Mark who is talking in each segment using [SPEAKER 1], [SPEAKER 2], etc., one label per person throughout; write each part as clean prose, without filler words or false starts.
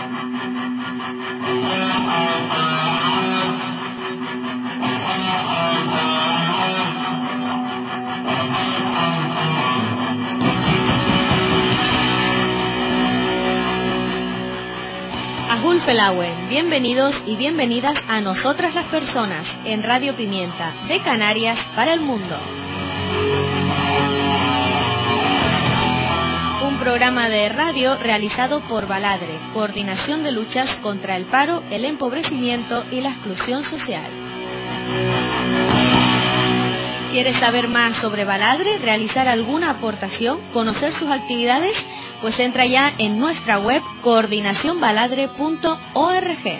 [SPEAKER 1] Pelauen, bienvenidos y bienvenidas a Nosotras las Personas en Radio Pimienta, de Canarias para el mundo. Un programa de radio realizado por Baladre, Coordinación de Luchas contra el Paro, el Empobrecimiento y la Exclusión Social. ¿Quieres saber más sobre Baladre, realizar alguna aportación, conocer sus actividades? Pues entra ya en nuestra web coordinacionbaladre.org.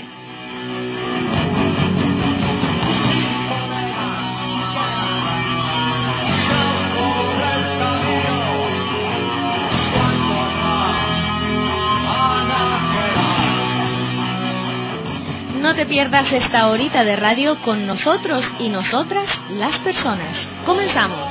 [SPEAKER 1] No te pierdas esta horita de radio con nosotros y nosotras, las personas. ¡Comenzamos!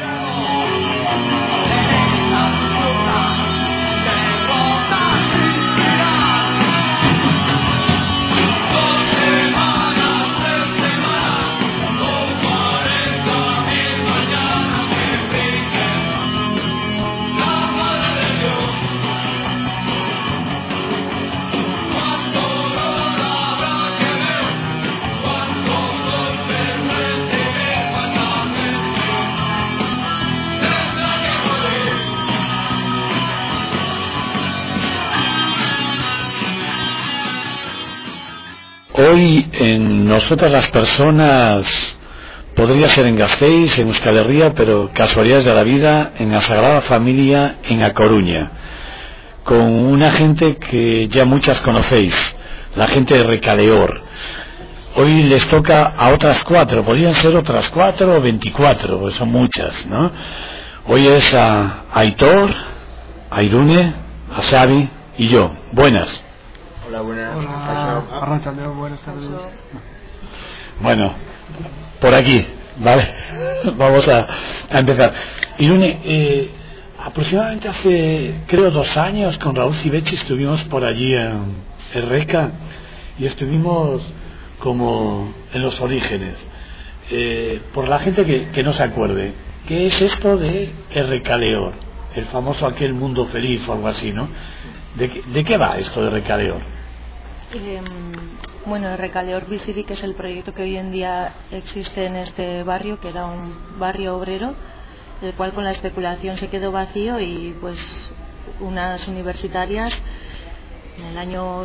[SPEAKER 2] Hoy en Nosotras las Personas podría ser en Gasteiz, en Euskal Herria, pero casualidades de la vida, en la Sagrada Familia en A Coruña, con una gente que ya muchas conocéis, la gente de Recaleor. Hoy les toca a otras 4, podrían ser otras 4 o 24, pues son muchas, ¿no? Hoy es a Aitor, a Irune, a Xavi y yo. Buenas.
[SPEAKER 3] Hola, buenas.
[SPEAKER 4] Hola, Arrachaldeón, buenas tardes.
[SPEAKER 2] Bueno, por aquí, ¿vale? Vamos a empezar. Irune, aproximadamente hace, creo, 2 años, con Raúl Cibechi estuvimos por allí en Reca y estuvimos como en los orígenes. Por la gente que no se acuerde, ¿qué es esto de Recaleor? El famoso aquel mundo feliz o algo así, ¿no? ¿De qué va esto de Recaleor?
[SPEAKER 5] Bueno, Recaleor Bizirik es el proyecto que hoy en día existe en este barrio, que era un barrio obrero, el cual con la especulación se quedó vacío y pues unas universitarias en el año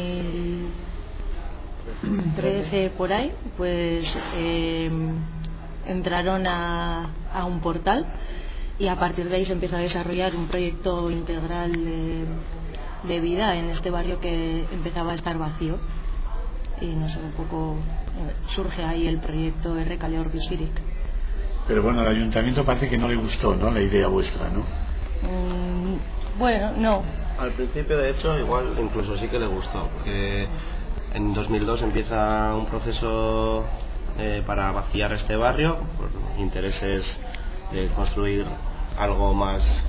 [SPEAKER 5] 2013 por ahí, pues entraron a un portal y a partir de ahí se empezó a desarrollar un proyecto integral de vida en este barrio que empezaba a estar vacío y no sé, un poco surge ahí el proyecto de Recaleor Bizirik.
[SPEAKER 2] Pero bueno, al ayuntamiento parece que no le gustó, ¿no?, la idea vuestra, ¿no?
[SPEAKER 5] Bueno, no.
[SPEAKER 3] Al principio, de hecho, igual incluso sí que le gustó, porque en 2002 empieza un proceso para vaciar este barrio por intereses de construir algo más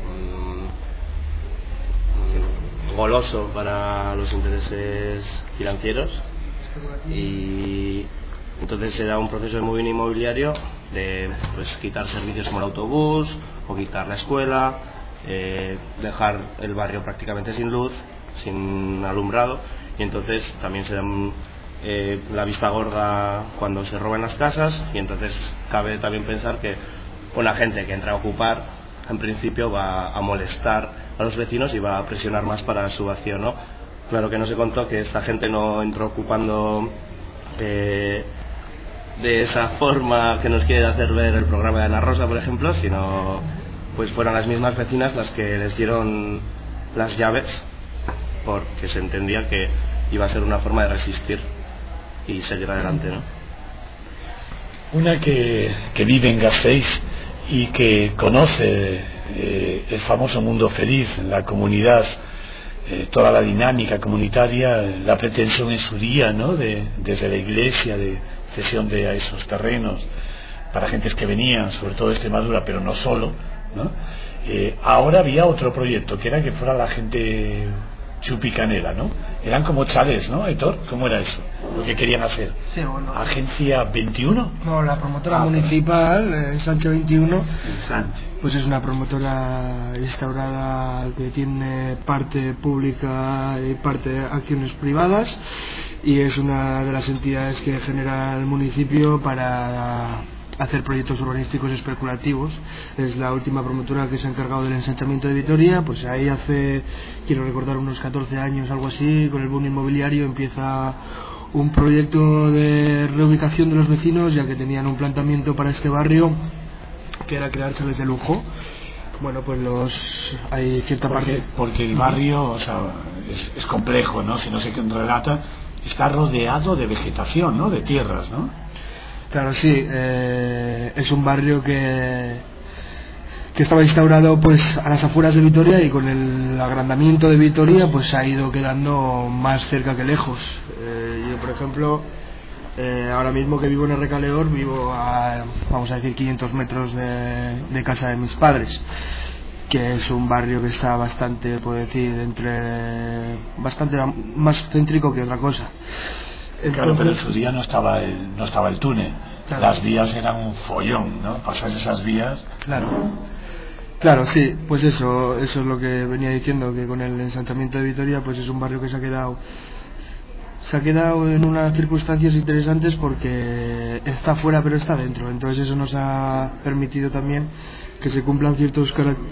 [SPEAKER 3] goloso para los intereses financieros, y entonces se da un proceso de movimiento inmobiliario de pues quitar servicios como el autobús o quitar la escuela, dejar el barrio prácticamente sin luz, sin alumbrado, y entonces también se da la vista gorda cuando se roban las casas, y entonces cabe también pensar que una gente que entra a ocupar en principio va a molestar a los vecinos y va a presionar más para su vacío, ¿no? Claro que no se contó que esta gente no entró ocupando de esa forma que nos quiere hacer ver el programa de Ana Rosa, por ejemplo, sino pues fueron las mismas vecinas las que les dieron las llaves, porque se entendía que iba a ser una forma de resistir y seguir adelante, ¿no?
[SPEAKER 2] Una que vive en Gasteiz y que conoce el famoso mundo feliz, la comunidad, toda la dinámica comunitaria, la pretensión en su día, ¿no?, desde la iglesia, de cesión de esos terrenos para gentes que venían, sobre todo de Extremadura, pero no solo, ¿no? Ahora había otro proyecto, que era que fuera la gente Chupicanera, ¿no? Eran como chalés, ¿no, Aitor? ¿Cómo era eso? Lo que querían hacer.
[SPEAKER 4] Sí, bueno.
[SPEAKER 2] ¿Agencia 21?
[SPEAKER 4] No, la promotora municipal, Sánchez 21,
[SPEAKER 2] Sánchez.
[SPEAKER 4] pues es una promotora instaurada que tiene parte pública y parte acciones privadas, y es una de las entidades que genera el municipio para hacer proyectos urbanísticos especulativos. Es la última promotora que se ha encargado del ensanchamiento de Vitoria. Pues ahí hace, quiero recordar, unos 14 años, algo así, con el boom inmobiliario empieza un proyecto de reubicación de los vecinos, ya que tenían un planteamiento para este barrio que era crear chalés de lujo. Bueno, pues hay cierta parte...
[SPEAKER 2] Porque el barrio, o sea, es complejo, ¿no? Si no sé quién relata, está rodeado de vegetación, ¿no? De tierras, ¿no?
[SPEAKER 4] Claro, sí, es un barrio que estaba instaurado pues a las afueras de Vitoria, y con el agrandamiento de Vitoria pues ha ido quedando más cerca que lejos. Yo, por ejemplo, ahora mismo que vivo en Recaleor, vivo a, vamos a decir, 500 metros de casa de mis padres, que es un barrio que está bastante, puedo decir, bastante más céntrico que otra cosa.
[SPEAKER 2] Entonces, claro, pero en su día no estaba el túnel. Claro. Las vías eran un follón, ¿no? Pasar esas vías.
[SPEAKER 4] Claro, sí, pues eso es lo que venía diciendo, que con el ensanchamiento de Vitoria pues es un barrio que se ha quedado en unas circunstancias interesantes, porque está fuera pero está dentro. Entonces eso nos ha permitido también que se cumplan ciertos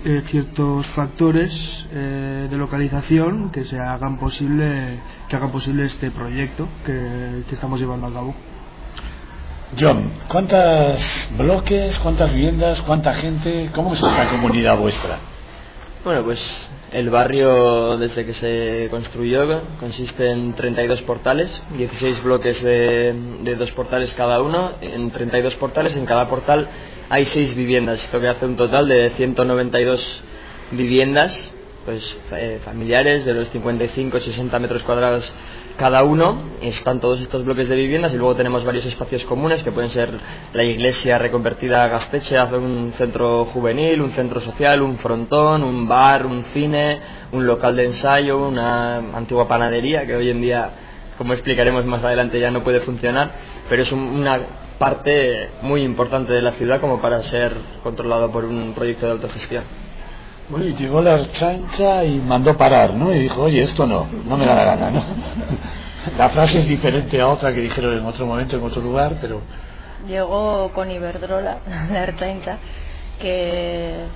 [SPEAKER 4] factores de localización que hagan posible este proyecto que estamos llevando a cabo.
[SPEAKER 2] John, ¿cuántos bloques, cuántas viviendas, cuánta gente, cómo es esta comunidad vuestra?
[SPEAKER 6] Bueno, pues el barrio, desde que se construyó, consiste en 32 portales, 16 bloques de 2 portales cada uno. En 32 portales, en cada portal hay 6 viviendas, esto que hace un total de 192 viviendas, pues familiares, de los 55-60 metros cuadrados cada uno. Están todos estos bloques de viviendas, y luego tenemos varios espacios comunes que pueden ser la iglesia reconvertida a Gazteche, hace un centro juvenil, un centro social, un frontón, un bar, un cine, un local de ensayo, una antigua panadería que hoy en día, como explicaremos más adelante, ya no puede funcionar, pero es una parte muy importante de la ciudad como para ser controlado por un proyecto de autogestión.
[SPEAKER 2] Bueno, y llegó la chancha y mandó parar, ¿no? Y dijo, oye, esto no me da la gana, ¿no? La frase es diferente a otra que dijeron en otro momento, en otro lugar, pero...
[SPEAKER 5] Llegó con Iberdrola, la Ertzaintza, que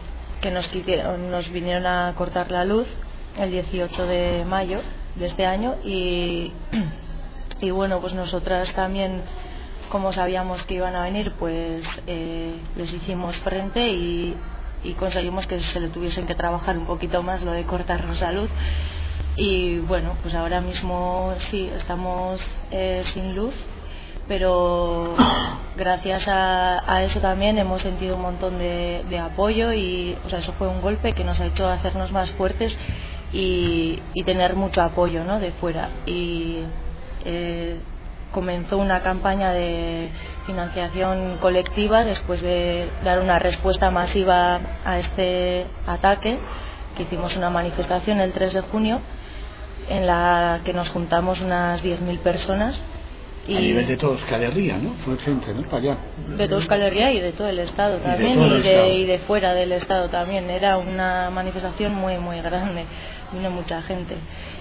[SPEAKER 5] nos vinieron a cortar la luz el 18 de mayo de este año, y bueno, pues nosotras también, como sabíamos que iban a venir, pues les hicimos frente y conseguimos que se le tuviesen que trabajar un poquito más lo de cortarnos la luz. Y bueno, pues ahora mismo sí, estamos sin luz, pero gracias a eso también hemos sentido un montón de apoyo, y o sea, eso fue un golpe que nos ha hecho hacernos más fuertes y tener mucho apoyo, ¿no?, de fuera. Y comenzó una campaña de financiación colectiva después de dar una respuesta masiva a este ataque, que hicimos una manifestación el 3 de junio en la que nos juntamos unas 10.000 personas. Y
[SPEAKER 2] a nivel de toda Euskal Herria, ¿no? Fue gente, ¿no? Para allá.
[SPEAKER 5] De toda Euskal Herria y de todo el Estado también, y de fuera del Estado también. Era una manifestación muy, muy grande, vino mucha gente.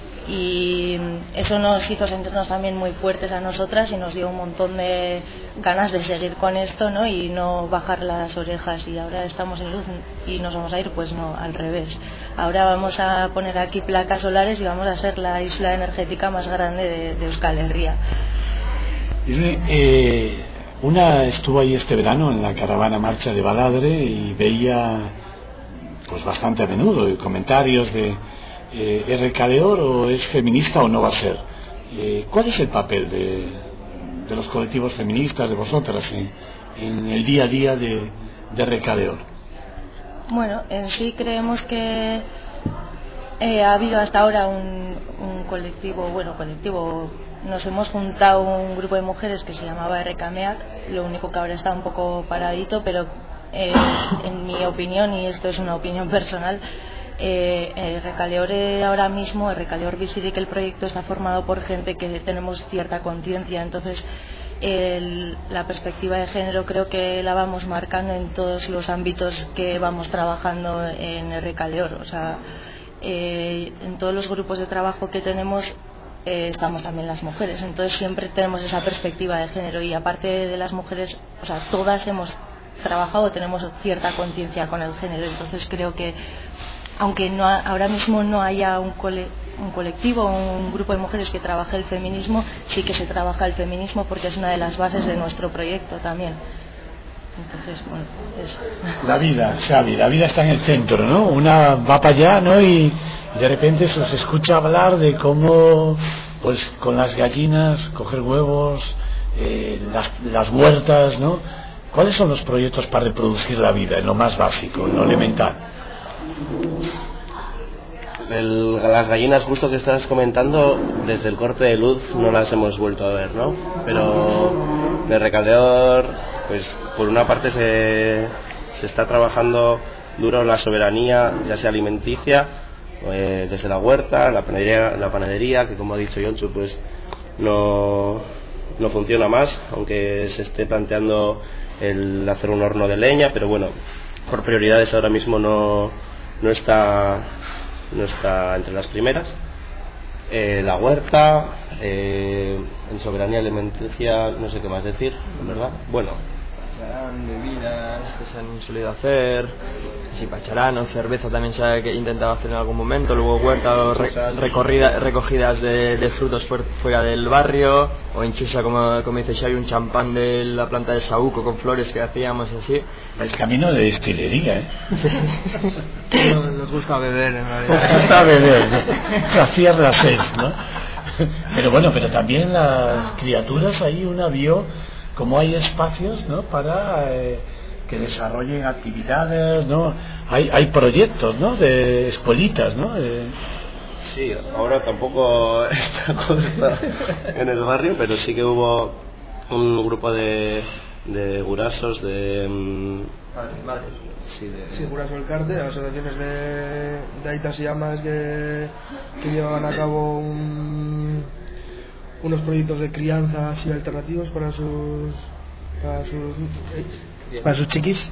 [SPEAKER 5] Y eso nos hizo sentirnos también muy fuertes a nosotras, y nos dio un montón de ganas de seguir con esto, ¿no?, y no bajar las orejas. Y ahora estamos en luz y nos vamos a ir, pues no, al revés. Ahora vamos a poner aquí placas solares y vamos a ser la isla energética más grande de Euskal Herria.
[SPEAKER 2] Una estuvo ahí este verano en la caravana marcha de Baladre y veía pues bastante a menudo comentarios de ¿Recaleor o es feminista o no va a ser? ¿Cuál es el papel de los colectivos feministas, de vosotras, en el día a día de Recaleor?
[SPEAKER 5] Bueno, en sí creemos que ha habido hasta ahora un colectivo, nos hemos juntado un grupo de mujeres que se llamaba RKMEAC, lo único que ahora está un poco paradito, pero en mi opinión, y esto es una opinión personal, Recaleor ahora mismo, el Recaleor Bizirik, el proyecto está formado por gente que tenemos cierta conciencia, entonces la perspectiva de género creo que la vamos marcando en todos los ámbitos que vamos trabajando en el Recaleor, o sea, en todos los grupos de trabajo que tenemos estamos también las mujeres, entonces siempre tenemos esa perspectiva de género, y aparte de las mujeres, o sea, todas hemos trabajado, tenemos cierta conciencia con el género, entonces creo que aunque ahora mismo no haya un colectivo, un grupo de mujeres que trabaje el feminismo, sí que se trabaja el feminismo porque es una de las bases de nuestro proyecto también. Entonces, bueno, es...
[SPEAKER 2] La vida, Xavi, la vida está en el centro, ¿no? Una va para allá, ¿no? Y de repente se os escucha hablar de cómo, pues, con las gallinas, coger huevos, las huertas, ¿no? ¿Cuáles son los proyectos para reproducir la vida, en lo más básico, en lo elemental?
[SPEAKER 3] Las gallinas, justo que estabas comentando, desde el corte de luz no las hemos vuelto a ver, ¿no? Pero de Recaleor, pues por una parte se está trabajando duro la soberanía, ya sea alimenticia, desde la huerta, la panadería, que como ha dicho Yontxu, pues no funciona más, aunque se esté planteando el hacer un horno de leña, pero bueno, por prioridades ahora mismo no está entre las primeras. La huerta, en soberanía alimenticia, no sé qué más decir, ¿verdad? Bueno,
[SPEAKER 6] pacharán, bebidas que se han solido hacer, sí, pacharán o cerveza también se ha intentado hacer en algún momento, luego huerta o recogidas de frutos fuera del barrio, o en Chusa, como dice Xavi, un champán de la planta de saúco con flores que hacíamos así.
[SPEAKER 2] El camino de destilería, ¿eh?
[SPEAKER 4] Nos gusta beber, en realidad.
[SPEAKER 2] Nos gusta beber, ¿no? Saciar la sed, ¿no? Pero bueno, pero también las criaturas, ahí una vio como hay espacios, ¿no?, para que desarrollen actividades, ¿no? Hay proyectos, ¿no?, de escuelitas, ¿no?
[SPEAKER 3] Sí, ahora tampoco está cosa en el barrio, pero sí que hubo un grupo de gurasos,
[SPEAKER 4] Sí, Guraso del Carte, asociaciones de aitas y amas que llevaban a cabo unos proyectos de crianza así alternativos para sus chiquis,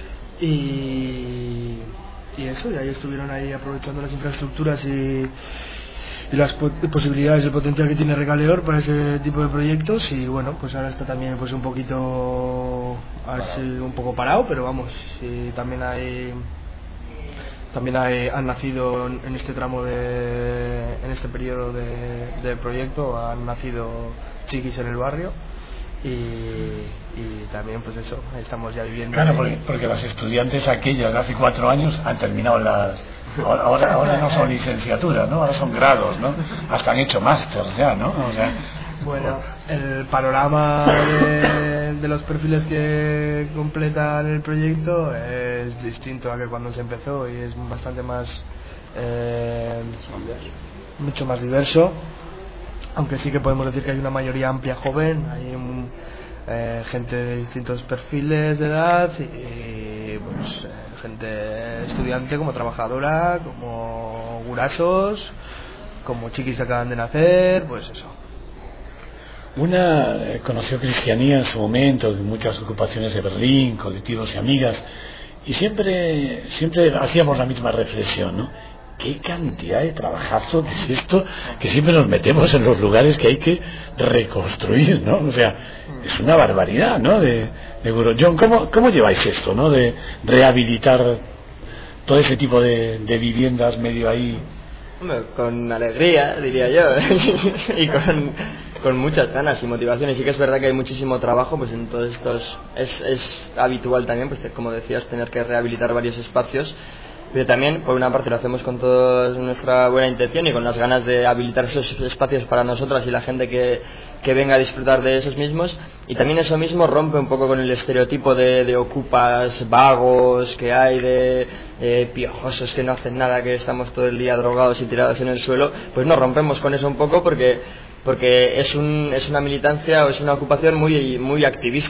[SPEAKER 4] y eso, y ahí estuvieron ahí aprovechando las infraestructuras y las posibilidades y el potencial que tiene Recaleor para ese tipo de proyectos, y bueno, pues ahora está también pues un poquito así, un poco parado, pero vamos, y también han nacido en este tramo en este periodo del proyecto, han nacido chiquis en el barrio, y también pues eso, estamos ya viviendo.
[SPEAKER 2] Claro, porque los estudiantes aquellos de hace 4 años han terminado ahora no son licenciaturas, ¿no? Ahora son grados, ¿no? Hasta han hecho másters ya, ¿no? O sea,
[SPEAKER 4] bueno, el panorama de los perfiles que completan el proyecto es distinto a que cuando se empezó, y es bastante más mucho más diverso, aunque sí que podemos decir que hay una mayoría amplia joven, hay gente de distintos perfiles de edad, y pues gente estudiante como trabajadora, como gurasos, como chiquis que acaban de nacer, pues eso.
[SPEAKER 2] Una conoció cristianía en su momento, muchas ocupaciones de Berlín, colectivos y amigas, y siempre hacíamos la misma reflexión, ¿no? Qué cantidad de trabajazo que es esto, que siempre nos metemos en los lugares que hay que reconstruir, ¿no? O sea, es una barbaridad, ¿no? John, ¿cómo lleváis esto, ¿no? De rehabilitar todo ese tipo de viviendas medio ahí.
[SPEAKER 6] Hombre, con alegría, diría yo, y con muchas ganas y motivaciones. Sí que es verdad que hay muchísimo trabajo, pues en todos estos es habitual también, pues como decías, tener que rehabilitar varios espacios. Pero también, por una parte, lo hacemos con toda nuestra buena intención y con las ganas de habilitar esos espacios para nosotras y la gente que venga a disfrutar de esos mismos. Y también eso mismo rompe un poco con el estereotipo de ocupas vagos que hay, de piojosos que no hacen nada, que estamos todo el día drogados y tirados en el suelo. Pues nos rompemos con eso un poco porque es una militancia o es una ocupación muy activista.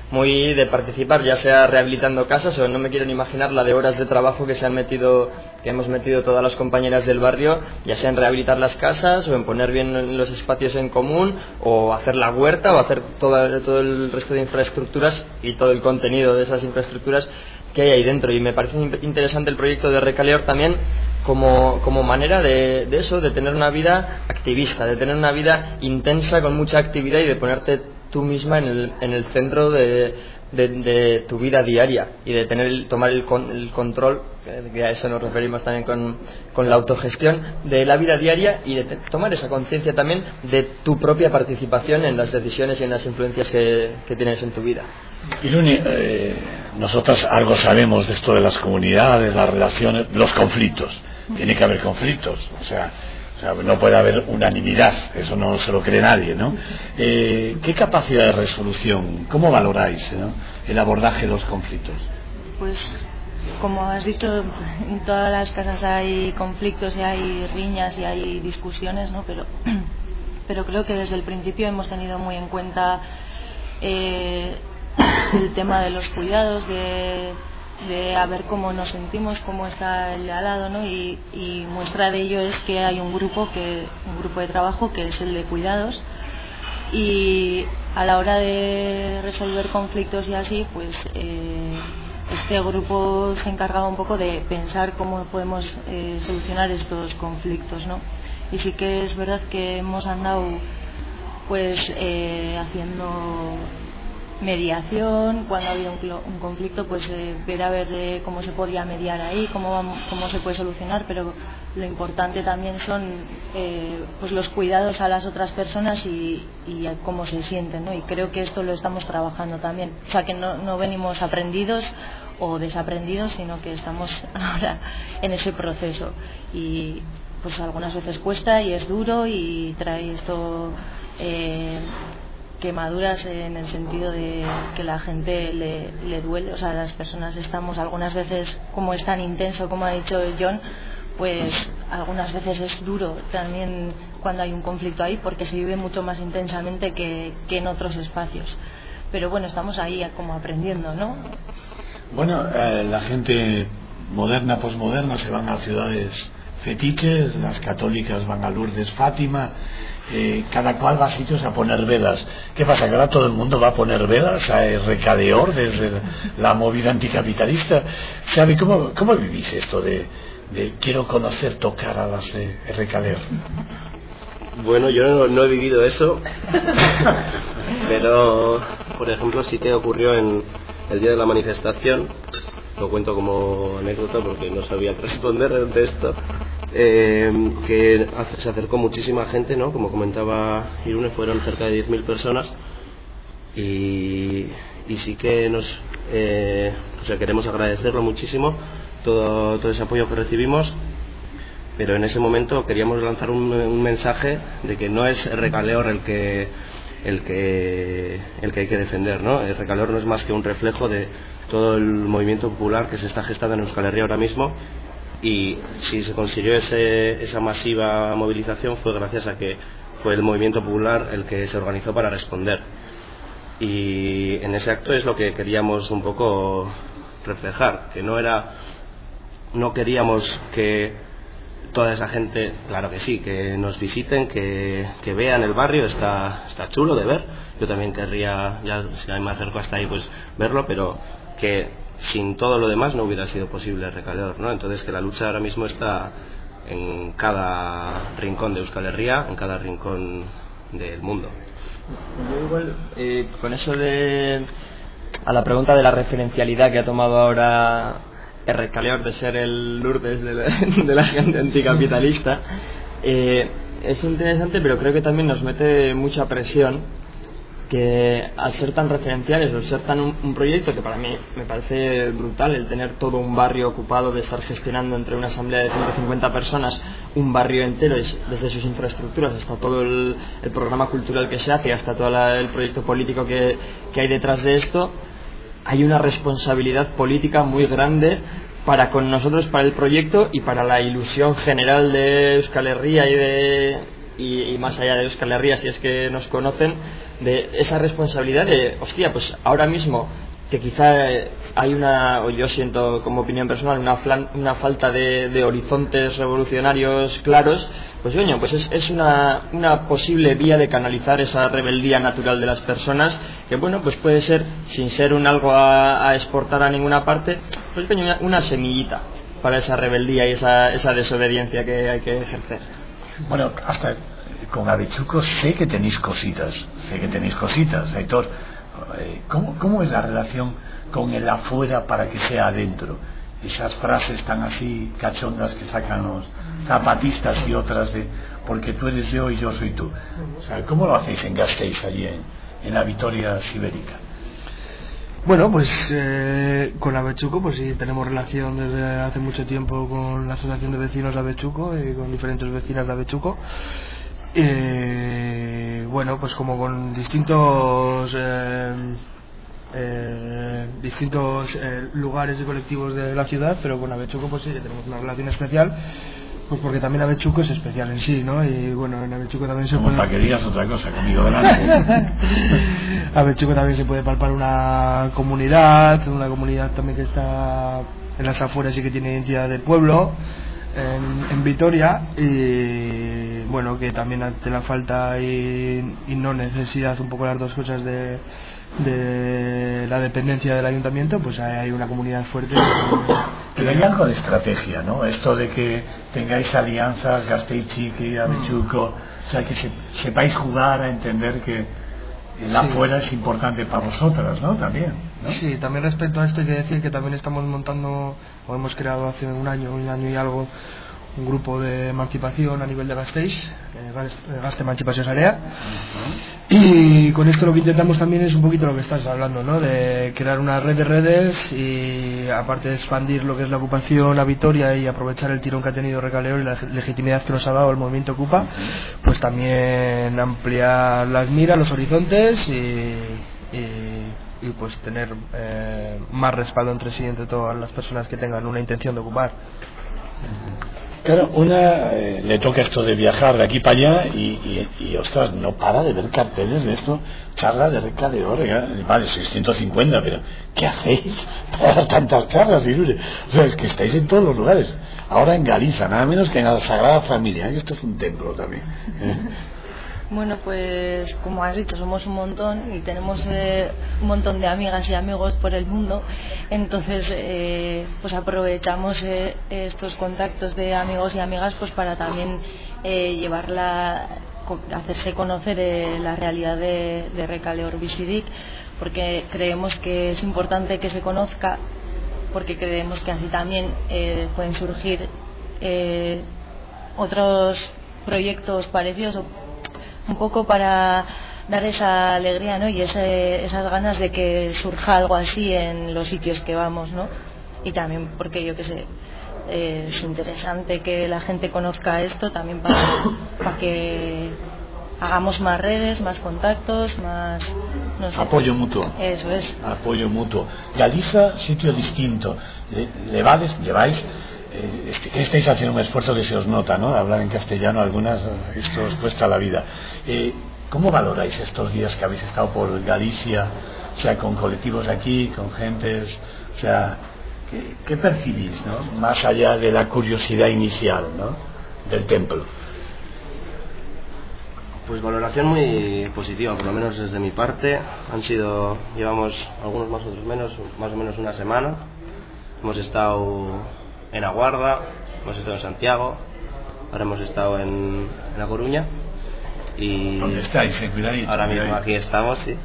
[SPEAKER 6] muy de participar, ya sea rehabilitando casas, o no me quiero ni imaginar la de horas de trabajo que hemos metido todas las compañeras del barrio, ya sea en rehabilitar las casas o en poner bien los espacios en común, o hacer la huerta, o hacer todo el resto de infraestructuras y todo el contenido de esas infraestructuras que hay ahí dentro. Y me parece interesante el proyecto de Recaleor también como manera de eso, de tener una vida activista, de tener una vida intensa con mucha actividad y de ponerte tú misma en el centro de tu vida diaria, y de tomar el control, que a eso nos referimos también con la autogestión de la vida diaria, y de tomar esa conciencia también de tu propia participación en las decisiones y en las influencias que tienes en tu vida.
[SPEAKER 2] Irune, nosotros algo sabemos de esto de las comunidades, las relaciones, los conflictos. Tiene que haber conflictos, o sea, no puede haber unanimidad, eso no se lo cree nadie, ¿no? ¿Qué capacidad de resolución, cómo valoráis, ¿no?, el abordaje de los conflictos?
[SPEAKER 5] Pues, como has dicho, en todas las casas hay conflictos y hay riñas y hay discusiones, ¿no? Pero creo que desde el principio hemos tenido muy en cuenta el tema de los cuidados, de a ver cómo nos sentimos, cómo está el de al lado, ¿no? Y muestra de ello es que hay un grupo de trabajo que es el de cuidados, y a la hora de resolver conflictos y así, pues este grupo se encargaba un poco de pensar cómo podemos solucionar estos conflictos, ¿no? Y sí que es verdad que hemos andado pues haciendo mediación cuando ha habido un conflicto, pues ver a ver cómo se podía mediar ahí, cómo se puede solucionar, pero lo importante también son pues los cuidados a las otras personas y cómo se sienten, ¿no? Y creo que esto lo estamos trabajando también, o sea que no venimos aprendidos o desaprendidos, sino que estamos ahora en ese proceso, y pues algunas veces cuesta y es duro y trae esto quemaduras en el sentido de que la gente le duele, o sea, las personas estamos algunas veces, como es tan intenso como ha dicho John, pues algunas veces es duro también cuando hay un conflicto ahí, porque se vive mucho más intensamente que en otros espacios, pero bueno, estamos ahí como aprendiendo, ¿no?
[SPEAKER 2] Bueno, la gente moderna, posmoderna, se van a ciudades fetiches, las católicas van a Lourdes, Fátima, cada cual va a sitios a poner velas. ¿Qué pasa? ¿Que ahora todo el mundo va a poner velas a Recaleor desde la movida anticapitalista? ¿Sabe cómo vivís esto de quiero conocer, tocar a las de Recaleor?
[SPEAKER 3] Bueno, yo no he vivido eso, pero por ejemplo sí que ocurrió en el día de la manifestación. Lo cuento como anécdota porque no sabía responder ante esto. Que se acercó muchísima gente, ¿no? Como comentaba Irune, fueron cerca de 10.000 personas, y sí que queremos agradecerlo muchísimo, todo ese apoyo que recibimos, pero en ese momento queríamos lanzar un mensaje de que no es Recaleor el que hay que defender, ¿no? El Recaleor no es más que un reflejo de todo el movimiento popular que se está gestando en Euskal Herria ahora mismo, y si se consiguió esa masiva movilización fue gracias a que fue el movimiento popular el que se organizó para responder, y en ese acto es lo que queríamos un poco reflejar, que no queríamos que toda esa gente, claro que sí, que nos visiten, que vean el barrio, está chulo de ver, yo también querría, ya si me acerco hasta ahí, pues verlo, pero que sin todo lo demás no hubiera sido posible Recaleor, ¿no? Entonces que la lucha ahora mismo está en cada rincón de Euskal Herria, en cada rincón del mundo.
[SPEAKER 6] Yo igual, con eso a la pregunta de la referencialidad que ha tomado ahora Recaleor de ser el Lourdes de la gente anticapitalista, es interesante, pero creo que también nos mete mucha presión que al ser tan referenciales, al ser tan un proyecto que para mí me parece brutal, el tener todo un barrio ocupado, de estar gestionando entre una asamblea de 150 personas un barrio entero, desde sus infraestructuras hasta todo el programa cultural que se hace, hasta todo el proyecto político que hay detrás de esto, hay una responsabilidad política muy grande con nosotros, para el proyecto y para la ilusión general de Euskal Herria y y más allá de Euskal Herria, si es que nos conocen, de esa responsabilidad de, hostia, pues ahora mismo que quizá hay o yo siento como opinión personal, una falta de horizontes revolucionarios claros, pues coño, pues es una posible vía de canalizar esa rebeldía natural de las personas, que bueno, pues puede ser, sin ser un algo a exportar a ninguna parte, pues coño, una semillita para esa rebeldía y esa desobediencia que hay que ejercer.
[SPEAKER 2] Bueno, hasta con Abetxuko sé que tenéis cositas, Aitor. ¿Cómo es la relación con el afuera para que sea adentro? Esas frases tan así cachondas que sacan los zapatistas y otras de porque tú eres yo y yo soy tú. O sea, ¿cómo lo hacéis en Gasteiz, allí en la Vitoria Ibérica?
[SPEAKER 4] Bueno, pues con Abetxuko pues sí tenemos relación desde hace mucho tiempo con la Asociación de Vecinos de Abetxuko y con diferentes vecinas de Abetxuko. Bueno, pues como con distintos lugares y colectivos de la ciudad, pero con Abetxuko pues sí tenemos una relación especial, pues porque también Abetxuko es especial en sí, ¿no? Y bueno, en Abetxuko también se puede...
[SPEAKER 2] Para que digas otra cosa conmigo delante.
[SPEAKER 4] Abetxuko también se puede palpar una comunidad también que está en las afueras y que tiene identidad del pueblo, en Vitoria, y bueno, que también ante la falta y no necesidad, un poco las dos cosas de la dependencia del ayuntamiento, pues hay una comunidad fuerte.
[SPEAKER 2] Pero hay algo de estrategia, ¿no? Esto de que tengáis alianzas, Gasteiz-Txiki, Abetxuko, o sea, que sepáis jugar a entender que el afuera es importante para vosotras, ¿no? También, ¿no?
[SPEAKER 4] Sí, también respecto a esto hay que decir que también estamos montando, o hemos creado hace un año y algo, un grupo de emancipación a nivel de Gasteiz, Gazte Emantzipazio Sarea, y con esto lo que intentamos también es un poquito lo que estás hablando, ¿no? De crear una red de redes y aparte de expandir lo que es la ocupación a Vitoria y aprovechar el tirón que ha tenido Recaleor y la legitimidad que nos ha dado el movimiento Ocupa, pues también ampliar las miras, los horizontes y pues tener más respaldo entre sí, entre todas las personas que tengan una intención de ocupar.
[SPEAKER 2] Claro, le toca esto de viajar de aquí para allá y ostras, no para de ver carteles de esto, charlas de Recaleor, vale, 650, pero ¿qué hacéis para dar tantas charlas? O sea, es que estáis en todos los lugares. Ahora en Galiza, nada menos que en la Sagrada Familia, que esto es un templo también.
[SPEAKER 5] Bueno, pues como has dicho, somos un montón y tenemos un montón de amigas y amigos por el mundo, entonces pues aprovechamos estos contactos de amigos y amigas pues para también hacerse conocer la realidad de Recaleor Bizirik, porque creemos que es importante que se conozca, porque creemos que así también pueden surgir otros proyectos parecidos, un poco para dar esa alegría, ¿no? Y esas ganas de que surja algo así en los sitios que vamos, ¿no? Y también porque yo qué sé, es interesante que la gente conozca esto también para que hagamos más redes, más contactos, más, no sé,
[SPEAKER 2] apoyo mutuo.
[SPEAKER 5] Eso es. Apoyo
[SPEAKER 2] mutuo. Galiza, sitio distinto. Lleváis estáis haciendo un esfuerzo que se os nota, ¿no? Hablar en castellano, algunas, esto os cuesta la vida. ¿Cómo valoráis estos días que habéis estado por Galicia, o sea, con colectivos aquí, con gentes, o sea, ¿qué percibís, ¿no? Más allá de la curiosidad inicial, ¿no? Del templo.
[SPEAKER 3] Pues valoración muy positiva, por lo menos desde mi parte. Llevamos algunos más, otros menos, más o menos una semana. Hemos estado en Aguarda, hemos estado en Santiago, ahora hemos estado en La Coruña y
[SPEAKER 2] ¿dónde estáis? Cuidadito,
[SPEAKER 3] ahora mismo aquí estamos, sí.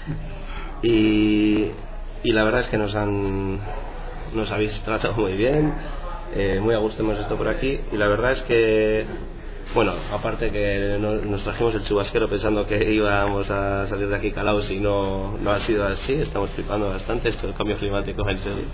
[SPEAKER 3] Y la verdad es que nos habéis tratado muy bien, muy a gusto hemos estado por aquí, y la verdad es que, bueno, aparte que nos trajimos el chubasquero pensando que íbamos a salir de aquí calaos y no ha sido así, estamos flipando bastante esto del cambio climático, en serio.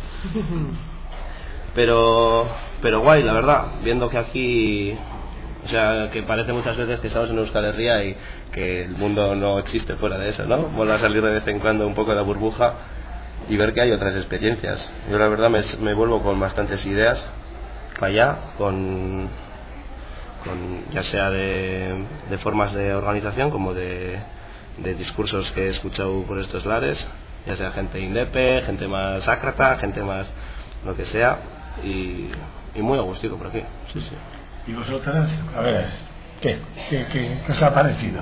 [SPEAKER 3] Pero guay, la verdad, viendo que aquí, o sea, que parece muchas veces que estamos en Euskal Herria y que el mundo no existe fuera de eso, ¿no? Vuelve a salir de vez en cuando un poco de la burbuja y ver que hay otras experiencias. Yo la verdad me vuelvo con bastantes ideas para allá, con ya sea de formas de organización como de discursos que he escuchado por estos lares, ya sea gente indepe, gente más ácrata, gente más lo que sea, y muy a gustico por aquí. Sí, sí.
[SPEAKER 2] ¿Y vosotras? A ver, ¿qué os ha parecido?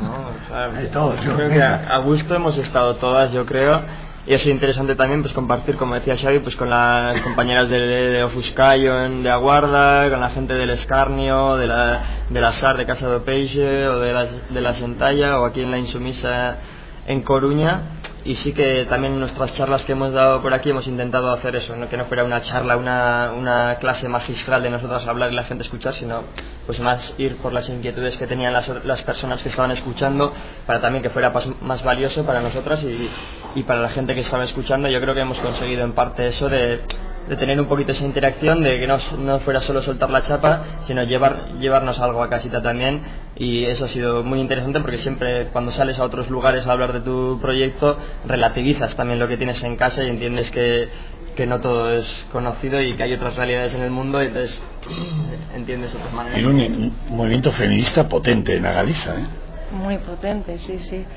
[SPEAKER 6] Yo creo que a gusto hemos estado todas, yo creo, y es interesante también pues compartir, como decía Xavi, pues con las compañeras de Ofuscayo de Aguarda, con la gente del Escarnio, de la SAR de Casa do Peixe, o de la Sentalla, o aquí en la Insumisa en Coruña. Y sí que también en nuestras charlas que hemos dado por aquí hemos intentado hacer eso, ¿no? Que no fuera una charla, una clase magistral de nosotros hablar y la gente escuchar, sino pues más ir por las inquietudes que tenían las personas que estaban escuchando, para también que fuera más valioso para nosotras y para la gente que estaba escuchando. Yo creo que hemos conseguido en parte eso de tener un poquito esa interacción, de que no fuera solo soltar la chapa, sino llevarnos algo a casita también, y eso ha sido muy interesante, porque siempre cuando sales a otros lugares a hablar de tu proyecto relativizas también lo que tienes en casa y entiendes que no todo es conocido y que hay otras realidades en el mundo, y entonces entiendes otras maneras.
[SPEAKER 2] Tiene un movimiento feminista potente en la Galiza, ¿eh?
[SPEAKER 5] Muy potente, sí.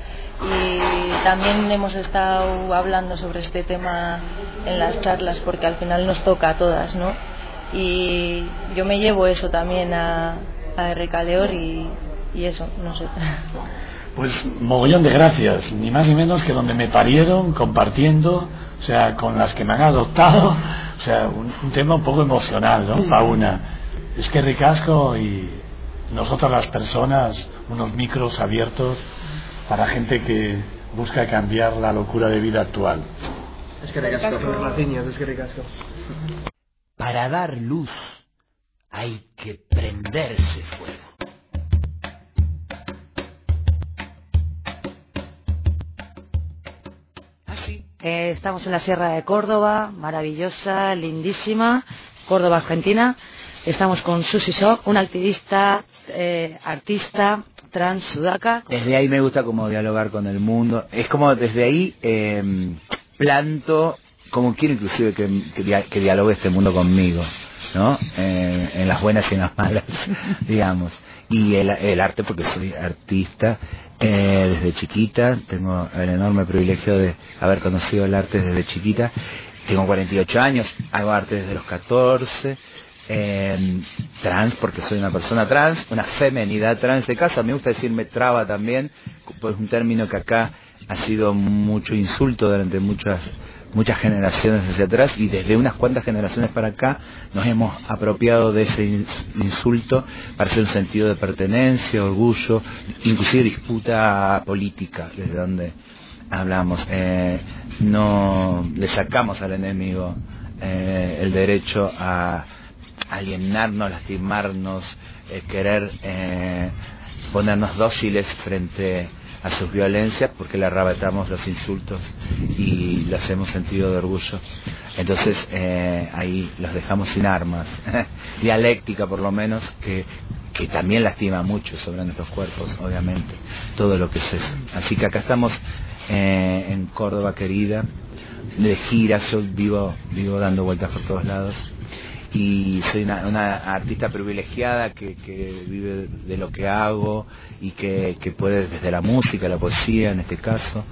[SPEAKER 5] Y también hemos estado hablando sobre este tema en las charlas, porque al final nos toca a todas, ¿no? Y yo me llevo eso también a Recaleor y eso, no sé.
[SPEAKER 2] Pues mogollón de gracias, ni más ni menos que donde me parieron, compartiendo, o sea, con las que me han adoptado, o sea, un tema un poco emocional, ¿no? Para una. Es que ricasco, y nosotras las personas, unos micros abiertos para gente que busca cambiar la locura de vida actual.
[SPEAKER 4] Es que ricasco, por latiños, es que ricasco.
[SPEAKER 7] Para dar luz hay que prenderse fuego.
[SPEAKER 8] Estamos en la Sierra de Córdoba, maravillosa, lindísima, Córdoba, Argentina. Estamos con Susi Sok, una activista, artista trans sudaca.
[SPEAKER 7] Desde ahí me gusta como dialogar con el mundo. Es como desde ahí planto, como quiero inclusive que dialogue este mundo conmigo, ¿no? En las buenas y en las malas, digamos. Y el arte, porque soy artista desde chiquita. Tengo el enorme privilegio de haber conocido el arte desde chiquita. Tengo 48 años, hago arte desde los 14. Trans, porque soy una persona trans, una femenidad trans de casa. Me gusta decirme traba también, pues un término que acá ha sido mucho insulto durante muchas generaciones hacia atrás, y desde unas cuantas generaciones para acá nos hemos apropiado de ese insulto para hacer un sentido de pertenencia, orgullo, inclusive disputa política, desde donde hablamos. No le sacamos al enemigo el derecho a alienarnos, lastimarnos, querer ponernos dóciles frente a sus violencias, porque le arrebatamos los insultos y le hacemos sentido de orgullo. Entonces ahí los dejamos sin armas. Dialéctica, por lo menos, que también lastima mucho sobre nuestros cuerpos, obviamente, todo lo que es eso. Así que acá estamos en Córdoba querida, de gira. Yo vivo dando vueltas por todos lados, y soy una artista privilegiada que vive de lo que hago, y que puede, desde la música, la poesía en este caso,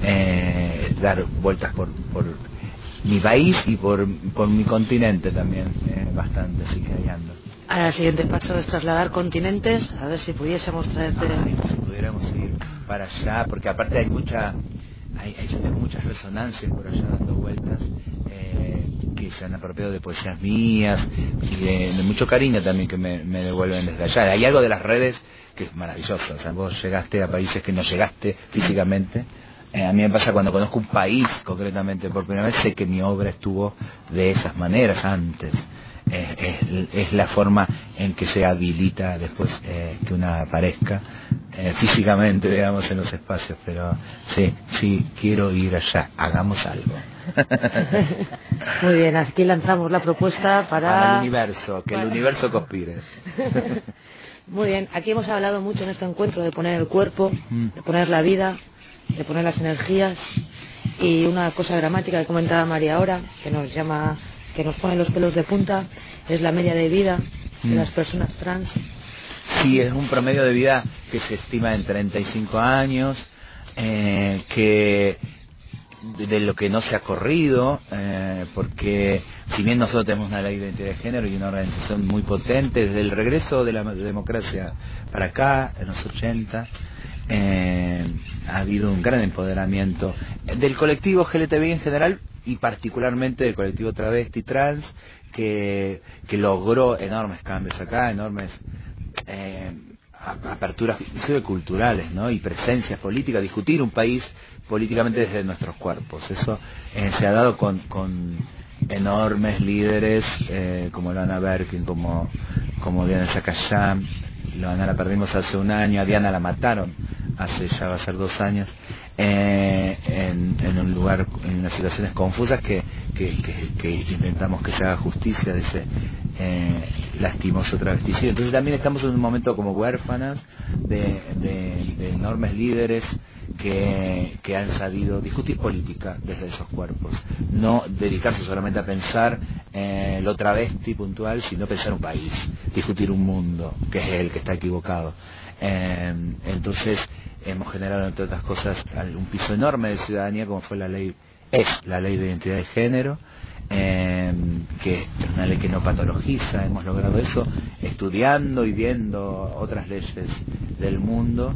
[SPEAKER 7] dar vueltas por mi país y por mi continente también, bastante, así que ahí ando.
[SPEAKER 8] Ahora el siguiente paso es trasladar continentes, a ver si pudiésemos traerte...
[SPEAKER 7] Si pudiéramos ir para allá, porque aparte hay yo tengo muchas resonancias por allá dando vueltas, que se han apropiado de poesías mías y de mucho cariño también que me devuelven desde allá. Hay algo de las redes que es maravilloso. O sea, vos llegaste a países que no llegaste físicamente. A mí me pasa cuando conozco un país concretamente por primera vez, sé que mi obra estuvo de esas maneras antes. Es la forma en que se habilita después que una aparezca físicamente, digamos, en los espacios. Pero sí, quiero ir allá, hagamos algo.
[SPEAKER 8] Muy bien, aquí lanzamos la propuesta para
[SPEAKER 7] el universo, que el universo conspire.
[SPEAKER 8] Muy bien, aquí hemos hablado mucho en este encuentro de poner el cuerpo, de poner la vida, de poner las energías, y una cosa dramática que comentaba María ahora, que nos pone los pelos de punta, es la media de vida de las personas trans,
[SPEAKER 7] Sí, es un promedio de vida que se estima en 35 años, que de lo que no se ha corrido, porque si bien nosotros tenemos una ley de identidad de género y una organización muy potente, desde el regreso de la democracia para acá, en los 80, ha habido un gran empoderamiento del colectivo LGTBI en general y particularmente del colectivo travesti trans, que logró enormes cambios acá, enormes aperturas inclusive culturales, ¿no? Y presencias políticas, discutir un país políticamente desde nuestros cuerpos. Eso se ha dado con enormes líderes como Loana Berkin, como Diana Zacayán. Loana la perdimos hace un año, a Diana la mataron hace ya va a ser 2 años, en un lugar, en unas situaciones confusas que intentamos que se haga justicia de ese lastimoso travesticidio. Entonces también estamos en un momento como huérfanas de enormes líderes que han sabido discutir política desde esos cuerpos, no dedicarse solamente a pensar lo travesti puntual, sino pensar un país, discutir un mundo que es el que está equivocado. Entonces hemos generado, entre otras cosas, un piso enorme de ciudadanía, como fue la ley de identidad de género, que es una ley que no patologiza. Hemos logrado eso estudiando y viendo otras leyes del mundo.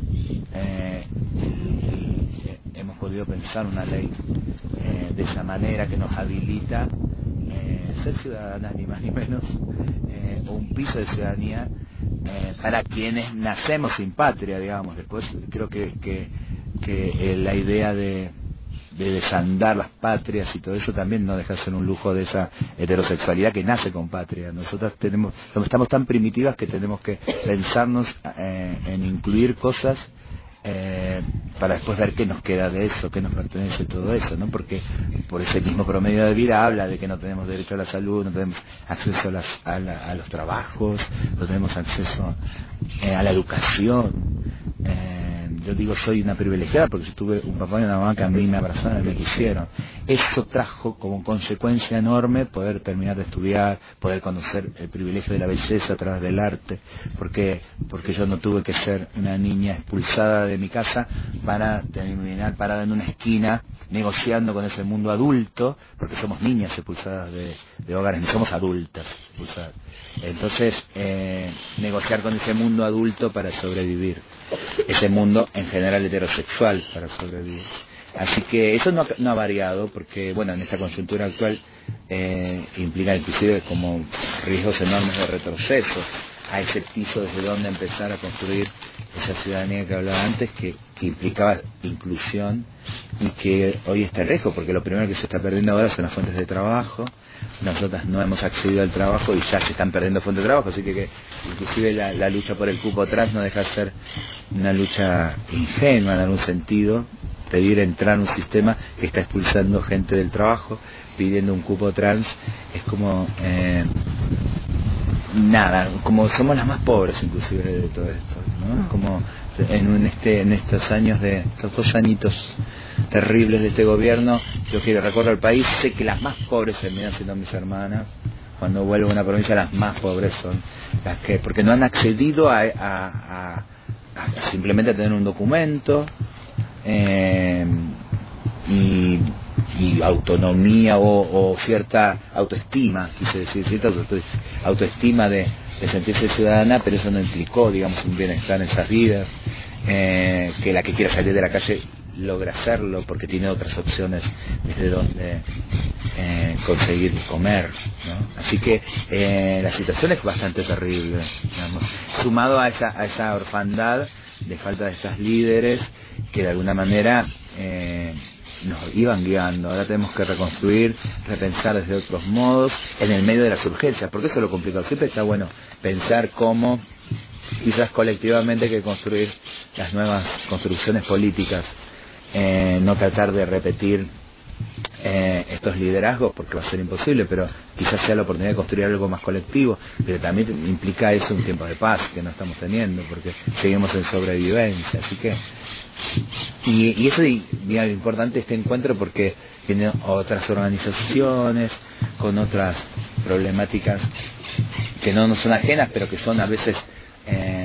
[SPEAKER 7] Hemos podido pensar una ley de esa manera que nos habilita ser ciudadanas, ni más ni menos, o un piso de ciudadanía para quienes nacemos sin patria, digamos. Después creo que la idea de desandar las patrias y todo eso también no deja de ser un lujo de esa heterosexualidad que nace con patria. Nosotras estamos tan primitivas que tenemos que pensarnos en incluir cosas para después ver qué nos queda de eso, qué nos pertenece todo eso, ¿no? Porque por ese mismo promedio de vida habla de que no tenemos derecho a la salud, no tenemos acceso a los trabajos, no tenemos acceso a la educación. Yo digo, soy una privilegiada porque yo tuve un papá y una mamá que a mí me abrazaron y me quisieron. Eso trajo como consecuencia enorme poder terminar de estudiar, poder conocer el privilegio de la belleza a través del arte, porque yo no tuve que ser una niña expulsada de mi casa para terminar parada en una esquina negociando con ese mundo adulto, porque somos niñas expulsadas de hogares, no somos adultas expulsadas. Entonces, negociar con ese mundo adulto para sobrevivir, ese mundo en general heterosexual para sobrevivir. Así que eso no ha variado, porque bueno, en esta coyuntura actual implica inclusive como riesgos enormes de retroceso a ese piso desde donde empezar a construir esa ciudadanía que hablaba antes, que implicaba inclusión y que hoy está en riesgo, porque lo primero que se está perdiendo ahora son las fuentes de trabajo. Nosotras no hemos accedido al trabajo y ya se están perdiendo fuentes de trabajo, así que inclusive la lucha por el cupo trans no deja de ser una lucha ingenua en algún sentido, pedir entrar en un sistema que está expulsando gente del trabajo, pidiendo un cupo trans, es como como somos las más pobres inclusive de todo esto, ¿no? Como en estos años estos 2 añitos terribles de este gobierno, yo que recorro el país, sé que las más pobres terminan siendo mis hermanas. Cuando vuelvo a una provincia, las más pobres son las que, porque no han accedido a simplemente a tener un documento y autonomía o cierta autoestima, quise decir, cierta autoestima de sentirse ciudadana, pero eso no implicó, digamos, un bienestar en esas vidas, que la que quiera salir de la calle logra hacerlo porque tiene otras opciones desde donde conseguir comer, ¿no? Así que la situación es bastante terrible, digamos, sumado a esa orfandad de falta de estas líderes que de alguna manera nos iban guiando. Ahora tenemos que reconstruir, repensar desde otros modos en el medio de las urgencias, porque eso es lo complicado. Siempre está bueno pensar cómo quizás colectivamente hay que construir las nuevas construcciones políticas, no tratar de repetir estos liderazgos porque va a ser imposible, pero quizás sea la oportunidad de construir algo más colectivo, pero también implica eso un tiempo de paz que no estamos teniendo porque seguimos en sobrevivencia. Así que y eso es importante este encuentro porque tiene otras organizaciones con otras problemáticas que no nos son ajenas, pero que son a veces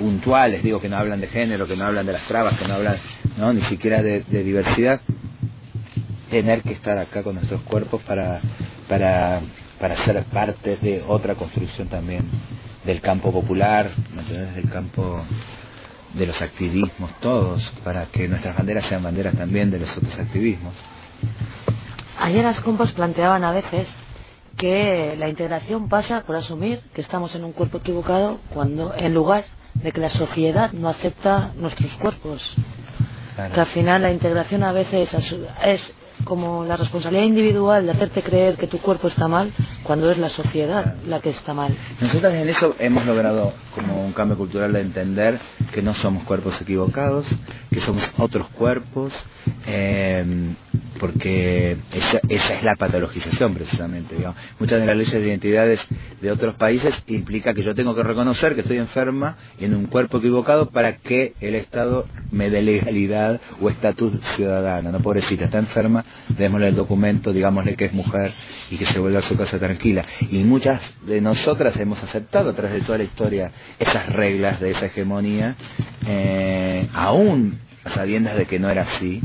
[SPEAKER 7] puntuales, digo, que no hablan de género, que no hablan de las trabas, que no hablan, ¿no?, ni siquiera de diversidad, tener que estar acá con nuestros cuerpos para ser parte de otra construcción también del campo popular, ¿me entendés?, del campo de los activismos todos, para que nuestras banderas sean banderas también de los otros activismos.
[SPEAKER 8] Ayer las compas planteaban a veces que la integración pasa por asumir que estamos en un cuerpo equivocado, cuando en lugar de que la sociedad no acepta nuestros cuerpos. Claro. Que al final la integración a veces es como la responsabilidad individual de hacerte creer que tu cuerpo está mal, cuando es la sociedad la que está mal.
[SPEAKER 7] Nosotros en eso hemos logrado como un cambio cultural de entender que no somos cuerpos equivocados, que somos otros cuerpos, porque esa es la patologización precisamente, digamos. Muchas de las leyes de identidades de otros países implica que yo tengo que reconocer que estoy enferma en un cuerpo equivocado para que el Estado me dé legalidad o estatus ciudadano. No, pobrecita, está enferma, démosle el documento, digámosle que es mujer y que se vuelva a su casa tranquila. Y muchas de nosotras hemos aceptado a través de toda la historia esas reglas de esa hegemonía, aún a sabiendas de que no era así,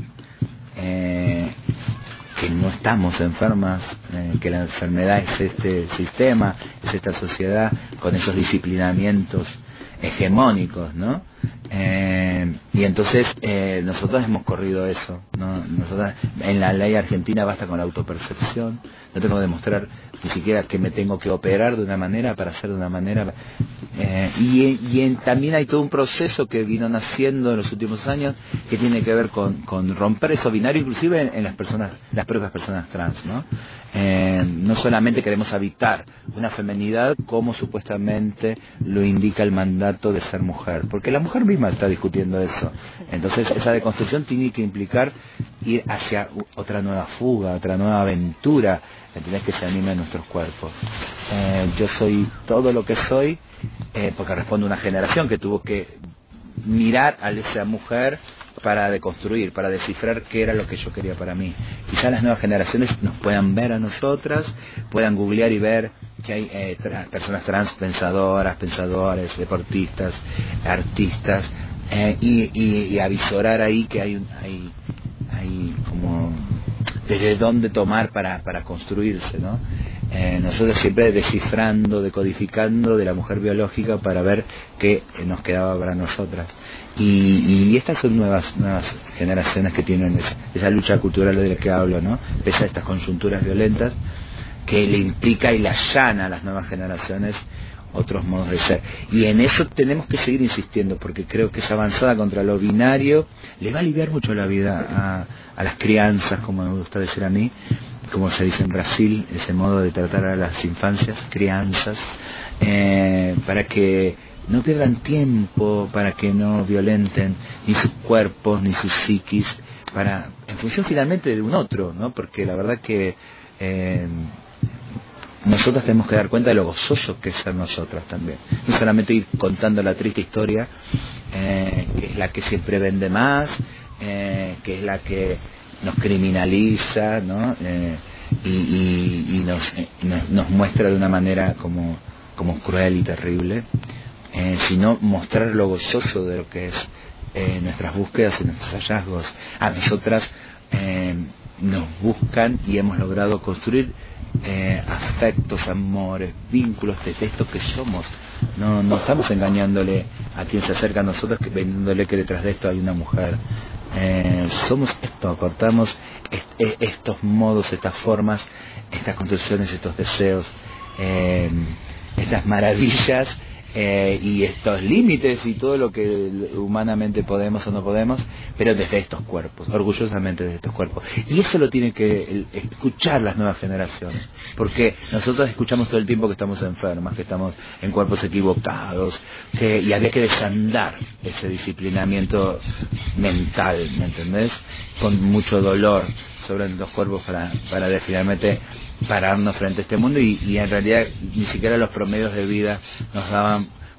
[SPEAKER 7] que no estamos enfermas, que la enfermedad es este sistema, es esta sociedad con esos disciplinamientos hegemónicos, ¿no? Y entonces nosotros hemos corrido eso, ¿no? Nosotros, en la ley argentina basta con la autopercepción, no tengo que demostrar ni siquiera que me tengo que operar de una manera para hacer de una manera, también hay todo un proceso que vino naciendo en los últimos años que tiene que ver con romper eso binario, inclusive en las propias personas trans, ¿no? No solamente queremos habitar una feminidad como supuestamente lo indica el mandato de ser mujer, porque la mujer misma está discutiendo eso. Entonces esa deconstrucción tiene que implicar ir hacia otra nueva fuga, otra nueva aventura, ¿entendés?, que se anime en nuestros cuerpos. Yo soy todo lo que soy porque respondo a una generación que tuvo que mirar a esa mujer para deconstruir, para descifrar qué era lo que yo quería para mí. Quizá las nuevas generaciones nos puedan ver a nosotras, puedan googlear y ver que hay personas trans pensadoras, pensadores, deportistas, artistas, y avisorar ahí que hay como desde dónde tomar para construirse, ¿no? Nosotros siempre descifrando, decodificando de la mujer biológica para ver qué nos quedaba para nosotras. Y estas son nuevas generaciones que tienen esa lucha cultural de la que hablo, ¿no? Pese a estas coyunturas violentas que le implica y le allana a las nuevas generaciones otros modos de ser. Y en eso tenemos que seguir insistiendo, porque creo que esa avanzada contra lo binario le va a aliviar mucho la vida a las crianzas, como me gusta decir a mí, como se dice en Brasil, ese modo de tratar a las infancias, crianzas, para que no pierdan tiempo, para que no violenten ni sus cuerpos, ni sus psiquis, en función finalmente de un otro, ¿no? Porque la verdad que nosotros tenemos que dar cuenta de lo gozoso que es ser nosotras también. No solamente ir contando la triste historia, que es la que siempre vende más, que es la que nos criminaliza, ¿no? Y nos muestra de una manera como cruel y terrible, sino mostrar lo gozoso de lo que es nuestras búsquedas y nuestros hallazgos. A nosotras nos buscan y hemos logrado construir afectos, amores, vínculos de textos que somos. No estamos engañándole a quien se acerca a nosotros, vendiéndole que detrás de esto hay una mujer. Somos esto, aportamos estos modos, estas formas, estas construcciones, estos deseos, estas maravillas, y estos límites y todo lo que humanamente podemos o no podemos, pero desde estos cuerpos, orgullosamente desde estos cuerpos. Y eso lo tienen que escuchar las nuevas generaciones, porque nosotros escuchamos todo el tiempo que estamos enfermas, que estamos en cuerpos equivocados, y había que desandar ese disciplinamiento mental, ¿me entendés?, con mucho dolor sobre los cuerpos para finalmente pararnos frente a este mundo, y en realidad ni siquiera los promedios de vida nos daban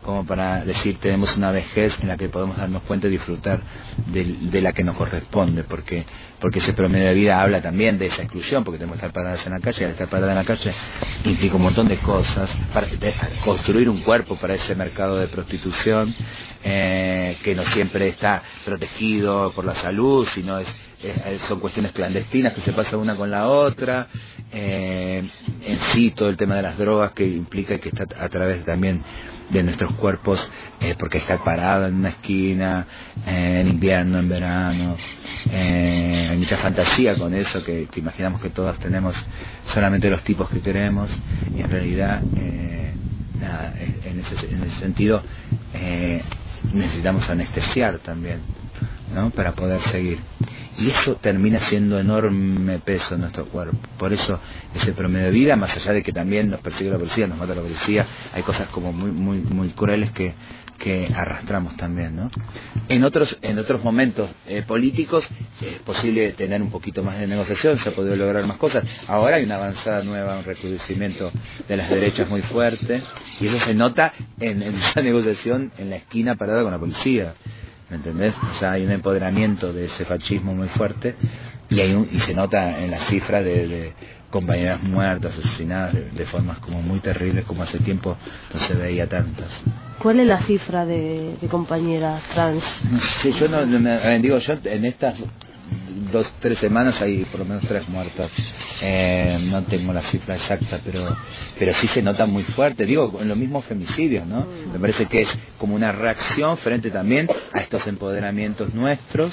[SPEAKER 7] como para decir tenemos una vejez en la que podemos darnos cuenta y disfrutar de la que nos corresponde, porque ese promedio de vida habla también de esa exclusión, porque tenemos que estar paradas en la calle, y al estar paradas en la calle implica un montón de cosas, para construir un cuerpo para ese mercado de prostitución, que no siempre está protegido por la salud, sino son cuestiones clandestinas que se pasan una con la otra, en sí todo el tema de las drogas que implica que está a través también de nuestros cuerpos, porque estar parado en una esquina, en invierno, en verano, hay mucha fantasía con eso, que imaginamos que todos tenemos solamente los tipos que queremos, y en realidad nada, en ese sentido necesitamos anestesiar también, ¿no? Para poder seguir. Y eso termina siendo enorme peso en nuestro cuerpo. Por eso ese promedio de vida, más allá de que también nos persigue la policía, nos mata la policía, hay cosas como muy crueles que arrastramos también, ¿no? En otros momentos políticos es posible tener un poquito más de negociación, se ha podido lograr más cosas. Ahora hay una avanzada nueva, un recrudecimiento de las derechas muy fuerte, y eso se nota en esa negociación en la esquina parada con la policía. ¿Me entendés? O sea, hay un empoderamiento de ese fascismo muy fuerte, y se nota en las cifras de compañeras muertas, asesinadas de formas como muy terribles, como hace tiempo no se veía tantas.
[SPEAKER 9] ¿Cuál es la cifra de compañeras trans?
[SPEAKER 7] Sí, yo yo en estas 2-3 semanas hay por lo menos 3 muertas. No tengo la cifra exacta, pero sí se nota muy fuerte. Digo, en los mismos femicidios, ¿no? Me parece que es como una reacción frente también a estos empoderamientos nuestros,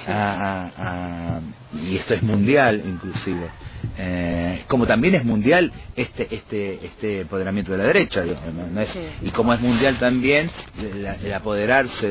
[SPEAKER 7] y esto es mundial inclusive. Como también es mundial este empoderamiento de la derecha, digo, ¿no? Y como es mundial también el apoderarse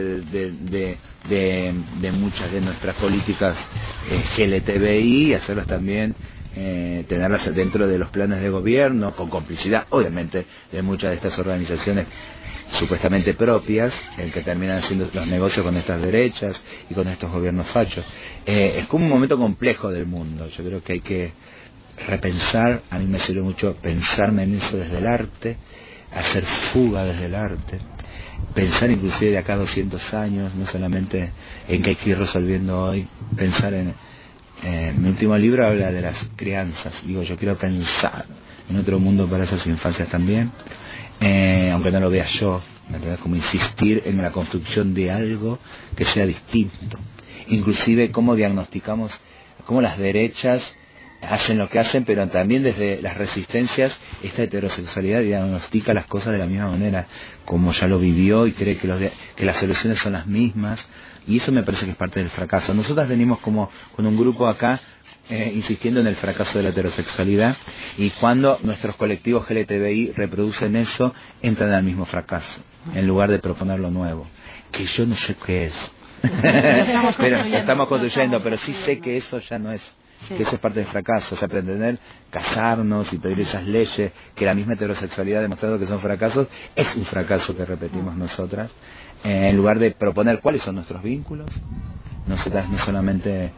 [SPEAKER 7] de muchas de nuestras políticas LGTBI, y hacerlas también, tenerlas dentro de los planes de gobierno, con complicidad obviamente de muchas de estas organizaciones supuestamente propias, que terminan haciendo los negocios con estas derechas y con estos gobiernos fachos. Es como un momento complejo del mundo. Yo creo que hay que repensar. A mí me sirve mucho pensarme en eso desde el arte, hacer fuga desde el arte, pensar inclusive de acá a 200 años, no solamente en qué hay que ir resolviendo hoy, pensar en mi último libro habla de las crianzas. Digo, yo quiero pensar en otro mundo para esas infancias también, aunque no lo vea yo, ¿me entiendes? Como insistir en la construcción de algo que sea distinto, inclusive cómo diagnosticamos, cómo las derechas hacen lo que hacen, pero también desde las resistencias esta heterosexualidad diagnostica las cosas de la misma manera, como ya lo vivió, y cree que las soluciones son las mismas, y eso me parece que es parte del fracaso. Nosotras venimos como con un grupo acá insistiendo en el fracaso de la heterosexualidad, y cuando nuestros colectivos LGTBI reproducen eso, entran al mismo fracaso, en lugar de proponer lo nuevo, que yo no sé qué es. Pero lo estamos construyendo, pero sí sé que eso ya no es. Sí. Que eso es parte del fracaso, o sea, pretender casarnos y pedir esas leyes que la misma heterosexualidad ha demostrado que son fracasos, es un fracaso que repetimos nosotras, en lugar de proponer cuáles son nuestros vínculos. Nosotras no solamente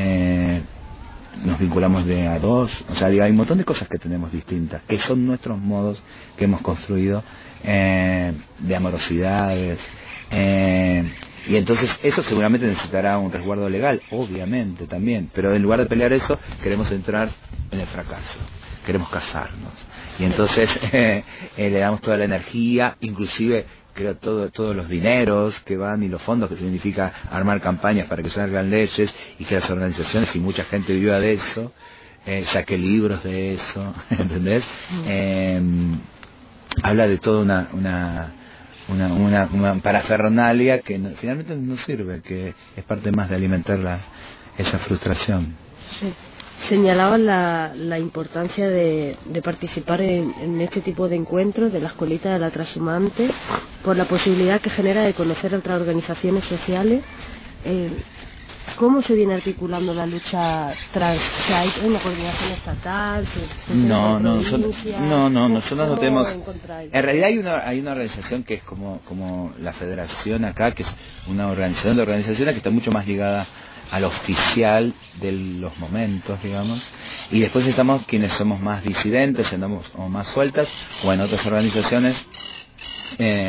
[SPEAKER 7] nos vinculamos de a dos, o sea, hay un montón de cosas que tenemos distintas, que son nuestros modos que hemos construido, de amorosidades, y entonces eso seguramente necesitará un resguardo legal, obviamente también, pero en lugar de pelear eso, queremos entrar en el fracaso, queremos casarnos, y entonces le damos toda la energía, inclusive creo todos los dineros que van y los fondos, que significa armar campañas para que salgan leyes y que las organizaciones y mucha gente viva de eso, saque libros de eso, ¿entendés? Habla de toda una parafernalia que finalmente no sirve, que es parte más de alimentar esa frustración.
[SPEAKER 9] Sí. Señalaban la importancia de participar en este tipo de encuentros de la escuelita de la transhumante, por la posibilidad que genera de conocer otras organizaciones sociales. ¿Cómo se viene articulando la lucha trans? ¿Hay una coordinación estatal?
[SPEAKER 7] No, nosotros no tenemos. En realidad hay una organización que es como la Federación acá, que es una organización de organizaciones que está mucho más ligada al oficial de los momentos, digamos, y después estamos quienes somos más disidentes, andamos o más sueltas, o en otras organizaciones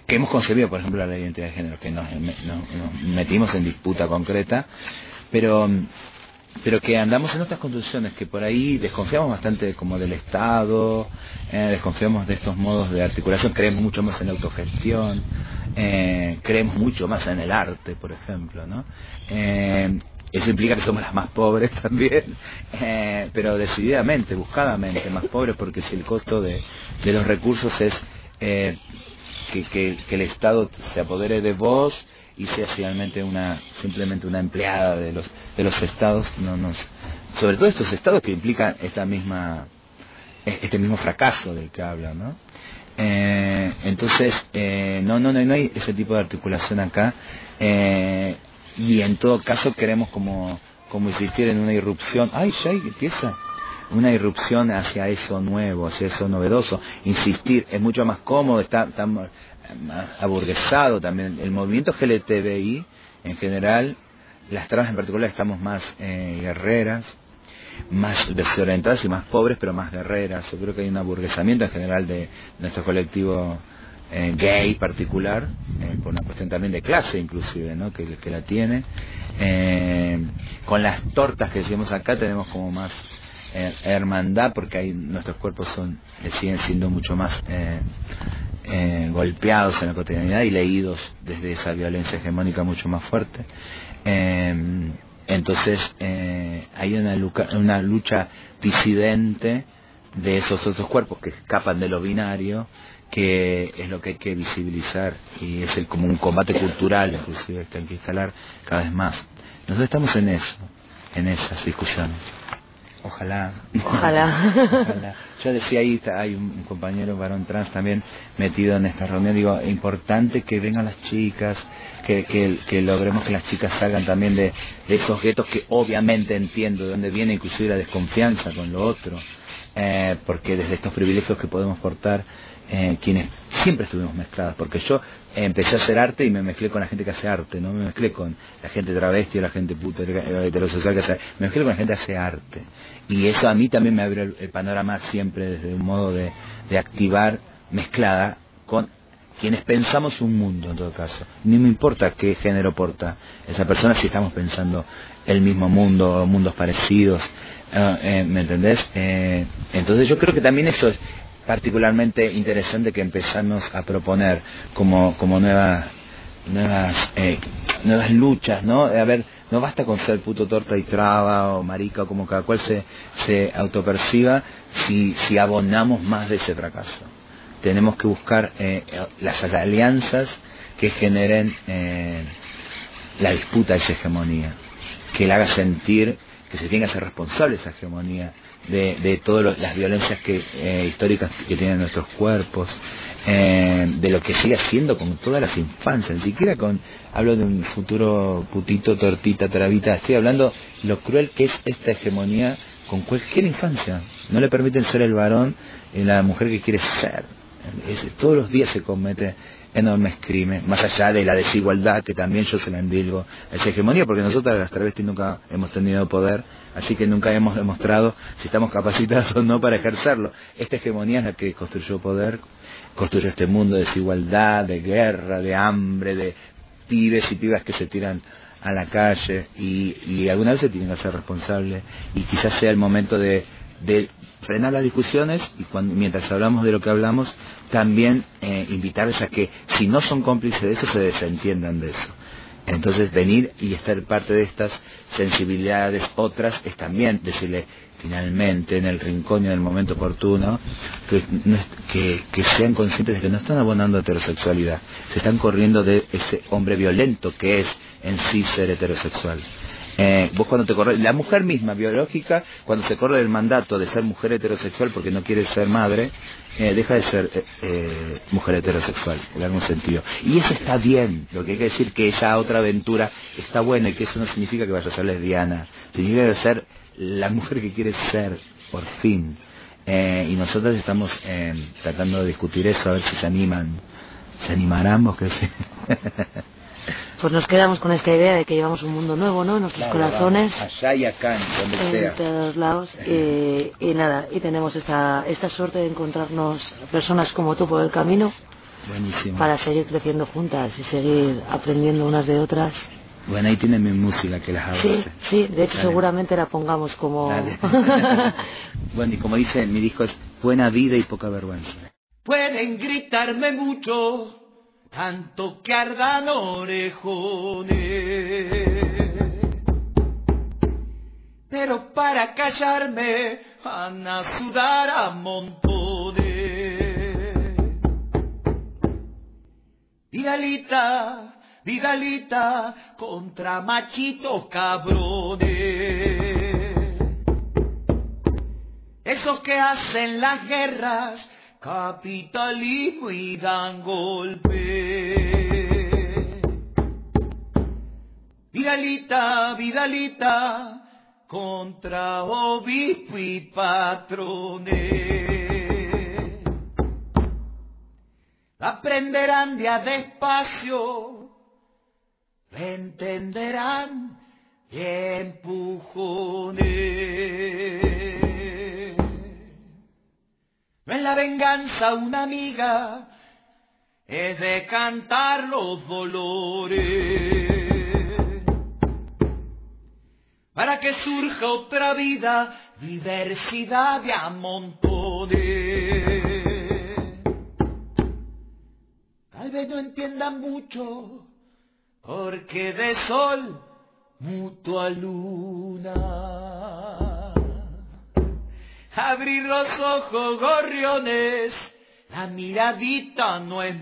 [SPEAKER 7] que hemos concebido, por ejemplo, la identidad de género, que nos metimos en disputa concreta, pero que andamos en otras construcciones, que por ahí desconfiamos bastante como del Estado, desconfiamos de estos modos de articulación, creemos mucho más en la autogestión, creemos mucho más en el arte, por ejemplo, ¿no? Eso implica que somos las más pobres también, pero decididamente, buscadamente más pobres, porque si el costo de los recursos es que el Estado se apodere de vos y sea simplemente una empleada de los estados, sobre todo estos estados que implican este mismo fracaso del que habla, ¿no? Entonces no hay ese tipo de articulación acá, y en todo caso queremos como insistir en una irrupción. Ya empieza una irrupción hacia eso nuevo, hacia eso novedoso. Insistir es mucho más cómodo, está más aburguesado también. El movimiento LGTBI en general, las trans en particular, estamos más guerreras, más desorientadas y más pobres, pero más guerreras. Yo creo que hay un aburguesamiento en general de nuestro colectivo gay particular, por una cuestión también de clase inclusive, ¿no? que la tiene. Con las tortas que decimos acá tenemos como más hermandad, porque ahí nuestros cuerpos siguen siendo mucho más golpeados en la cotidianidad y leídos desde esa violencia hegemónica mucho más fuerte. Entonces hay una lucha disidente de esos otros cuerpos que escapan de lo binario, que es lo que hay que visibilizar, y es como un combate cultural inclusive que hay que instalar cada vez más. Nosotros estamos en esas discusiones. Ojalá. Yo decía, ahí hay un compañero varón trans también metido en esta reunión, digo, es importante que vengan las chicas, que logremos que las chicas salgan también de esos guetos, que obviamente entiendo de dónde viene inclusive la desconfianza con lo otro, porque desde estos privilegios que podemos portar, quienes siempre estuvimos mezcladas, porque yo empecé a hacer arte y me mezclé con la gente que hace arte, no me mezclé con la gente travesti o la gente puta heterosexual me mezclé con la gente que hace arte, y eso a mí también me abrió el panorama siempre desde un modo de activar mezclada con quienes pensamos un mundo. En todo caso, ni me importa qué género porta esa persona, si estamos pensando el mismo mundo o mundos parecidos, ¿me entendés? Entonces yo creo que también eso es particularmente interesante, que empezamos a proponer como nuevas luchas, ¿no? A ver, no basta con ser puto, torta y traba o marica, o como cada cual se autoperciba, si abonamos más de ese fracaso. Tenemos que buscar las alianzas que generen la disputa de esa hegemonía, que le haga sentir que se tiene que hacer responsable de esa hegemonía, de todas las violencias históricas que tienen nuestros cuerpos, de lo que sigue haciendo con todas las infancias, ni siquiera hablo de un futuro putito, tortita, trabita, estoy hablando lo cruel que es esta hegemonía con cualquier infancia. No le permiten ser el varón y la mujer que quiere ser. Todos los días se comete enormes crímenes, más allá de la desigualdad que también yo se la endilgo a esa hegemonía, porque nosotras las travestis nunca hemos tenido poder, así que nunca hemos demostrado si estamos capacitados o no para ejercerlo. Esta hegemonía es la que construyó poder, construyó este mundo de desigualdad, de guerra, de hambre, de pibes y pibas que se tiran a la calle, y alguna vez se tienen que hacer responsables, y quizás sea el momento de frenar las discusiones, y mientras hablamos de lo que hablamos, también invitarles a que, si no son cómplices de eso, se desentiendan de eso. Entonces venir y estar parte de estas sensibilidades otras es también decirle finalmente en el rincón y en el momento oportuno que sean conscientes de que no están abonando a heterosexualidad, se están corriendo de ese hombre violento que es en sí ser heterosexual. Vos cuando te corres, la mujer misma biológica, cuando se corre del mandato de ser mujer heterosexual porque no quiere ser madre, deja de ser mujer heterosexual en algún sentido, y eso está bien. Lo que hay que decir que esa otra aventura está buena, y que eso no significa que vaya a ser lesbiana, significa ser la mujer que quiere ser por fin, y nosotros estamos tratando de discutir eso, a ver si se animarán vos, que sí.
[SPEAKER 8] Pues nos quedamos con esta idea de que llevamos un mundo nuevo, ¿no? En nuestros corazones.
[SPEAKER 7] Allá y acá, donde sea.
[SPEAKER 8] En todos lados. Y nada, y tenemos esta suerte de encontrarnos personas como tú por el camino,
[SPEAKER 7] Buenísimo.
[SPEAKER 8] para seguir creciendo juntas y seguir aprendiendo unas de otras.
[SPEAKER 7] Bueno, ahí tienen mi música que las hago.
[SPEAKER 8] Sí, de hecho
[SPEAKER 7] Dale.
[SPEAKER 8] seguramente la pongamos como...
[SPEAKER 7] Dale. Bueno, y como dice, mi disco es buena vida y poca vergüenza.
[SPEAKER 10] Pueden gritarme mucho, tanto que ardan orejones, pero para callarme van a sudar a montones. Vidalita, Vidalita, contra machitos cabrones, esos que hacen las guerras, capitalismo y dan golpe. Vidalita, Vidalita, contra obispo y patrones. Aprenderán de a despacio, entenderán de empujones. No es la venganza una amiga, es de cantar los dolores, para que surja otra vida, diversidad de a montones. Tal vez no entiendan mucho, porque de sol muto a luna. Abrir los ojos, gorriones, la miradita no es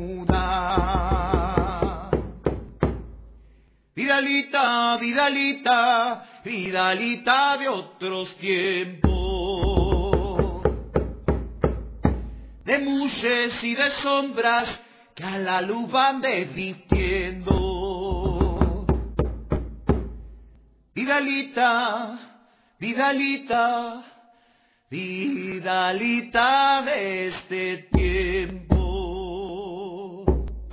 [SPEAKER 10] muda. Vidalita, Vidalita, Vidalita de otros tiempos, de mushes y de sombras que a la luz van desvistiendo. Vidalita, Vidalita, Vidalita de este tiempo,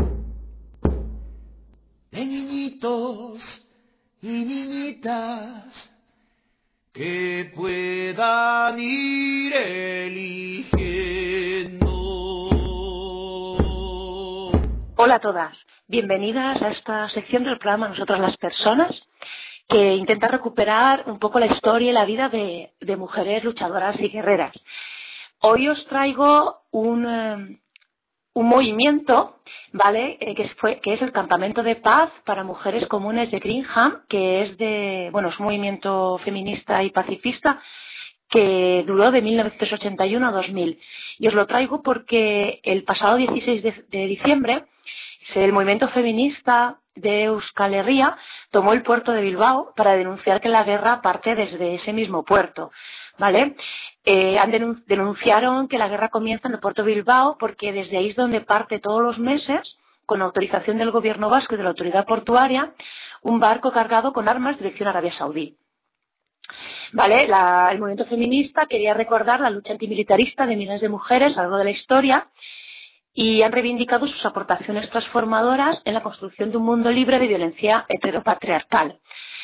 [SPEAKER 10] de niñitos y niñitas que puedan ir eligiendo.
[SPEAKER 11] Hola a todas, bienvenidas a esta sección del programa Nosotras las Personas, que intenta recuperar un poco la historia y la vida de mujeres luchadoras y guerreras. Hoy os traigo un movimiento, ¿vale? Que es el Campamento de Paz para Mujeres Comunes de Greenham, que es es un movimiento feminista y pacifista que duró de 1981 a 2000. Y os lo traigo porque el pasado 16 de diciembre el movimiento feminista de Euskal Herria tomó el puerto de Bilbao para denunciar que la guerra parte desde ese mismo puerto, ¿vale? Denunciaron que la guerra comienza en el puerto de Bilbao porque desde ahí es donde parte todos los meses, con autorización del gobierno vasco y de la autoridad portuaria, un barco cargado con armas dirección a Arabia Saudí. ¿Vale? El movimiento feminista quería recordar la lucha antimilitarista de miles de mujeres a lo largo de la historia y han reivindicado sus aportaciones transformadoras en la construcción de un mundo libre de violencia heteropatriarcal.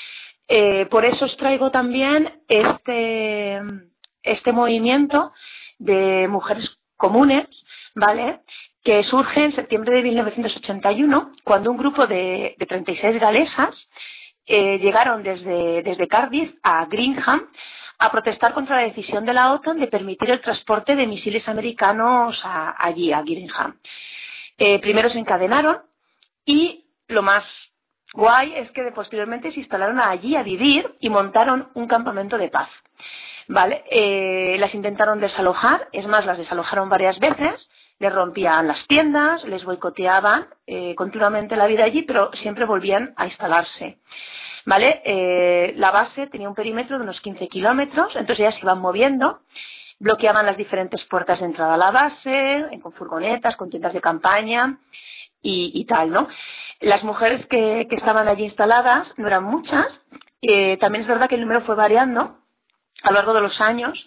[SPEAKER 11] Por eso os traigo también este movimiento de mujeres comunes, ¿vale?, que surge en septiembre de 1981, cuando un grupo de 36 galesas llegaron desde Cardiff a Greenham a protestar contra la decisión de la OTAN de permitir el transporte de misiles americanos allí, a Greenham. Primero se encadenaron y lo más guay es que posteriormente se instalaron allí a vivir y montaron un campamento de paz. ¿Vale? Las intentaron desalojar, es más, las desalojaron varias veces, les rompían las tiendas, les boicoteaban continuamente la vida allí, pero siempre volvían a instalarse. ¿Vale? La base tenía un perímetro de unos 15 kilómetros, entonces ellas se iban moviendo, bloqueaban las diferentes puertas de entrada a la base, con furgonetas, con tiendas de campaña y tal, ¿no? Las mujeres que estaban allí instaladas no eran muchas, también es verdad que el número fue variando a lo largo de los años,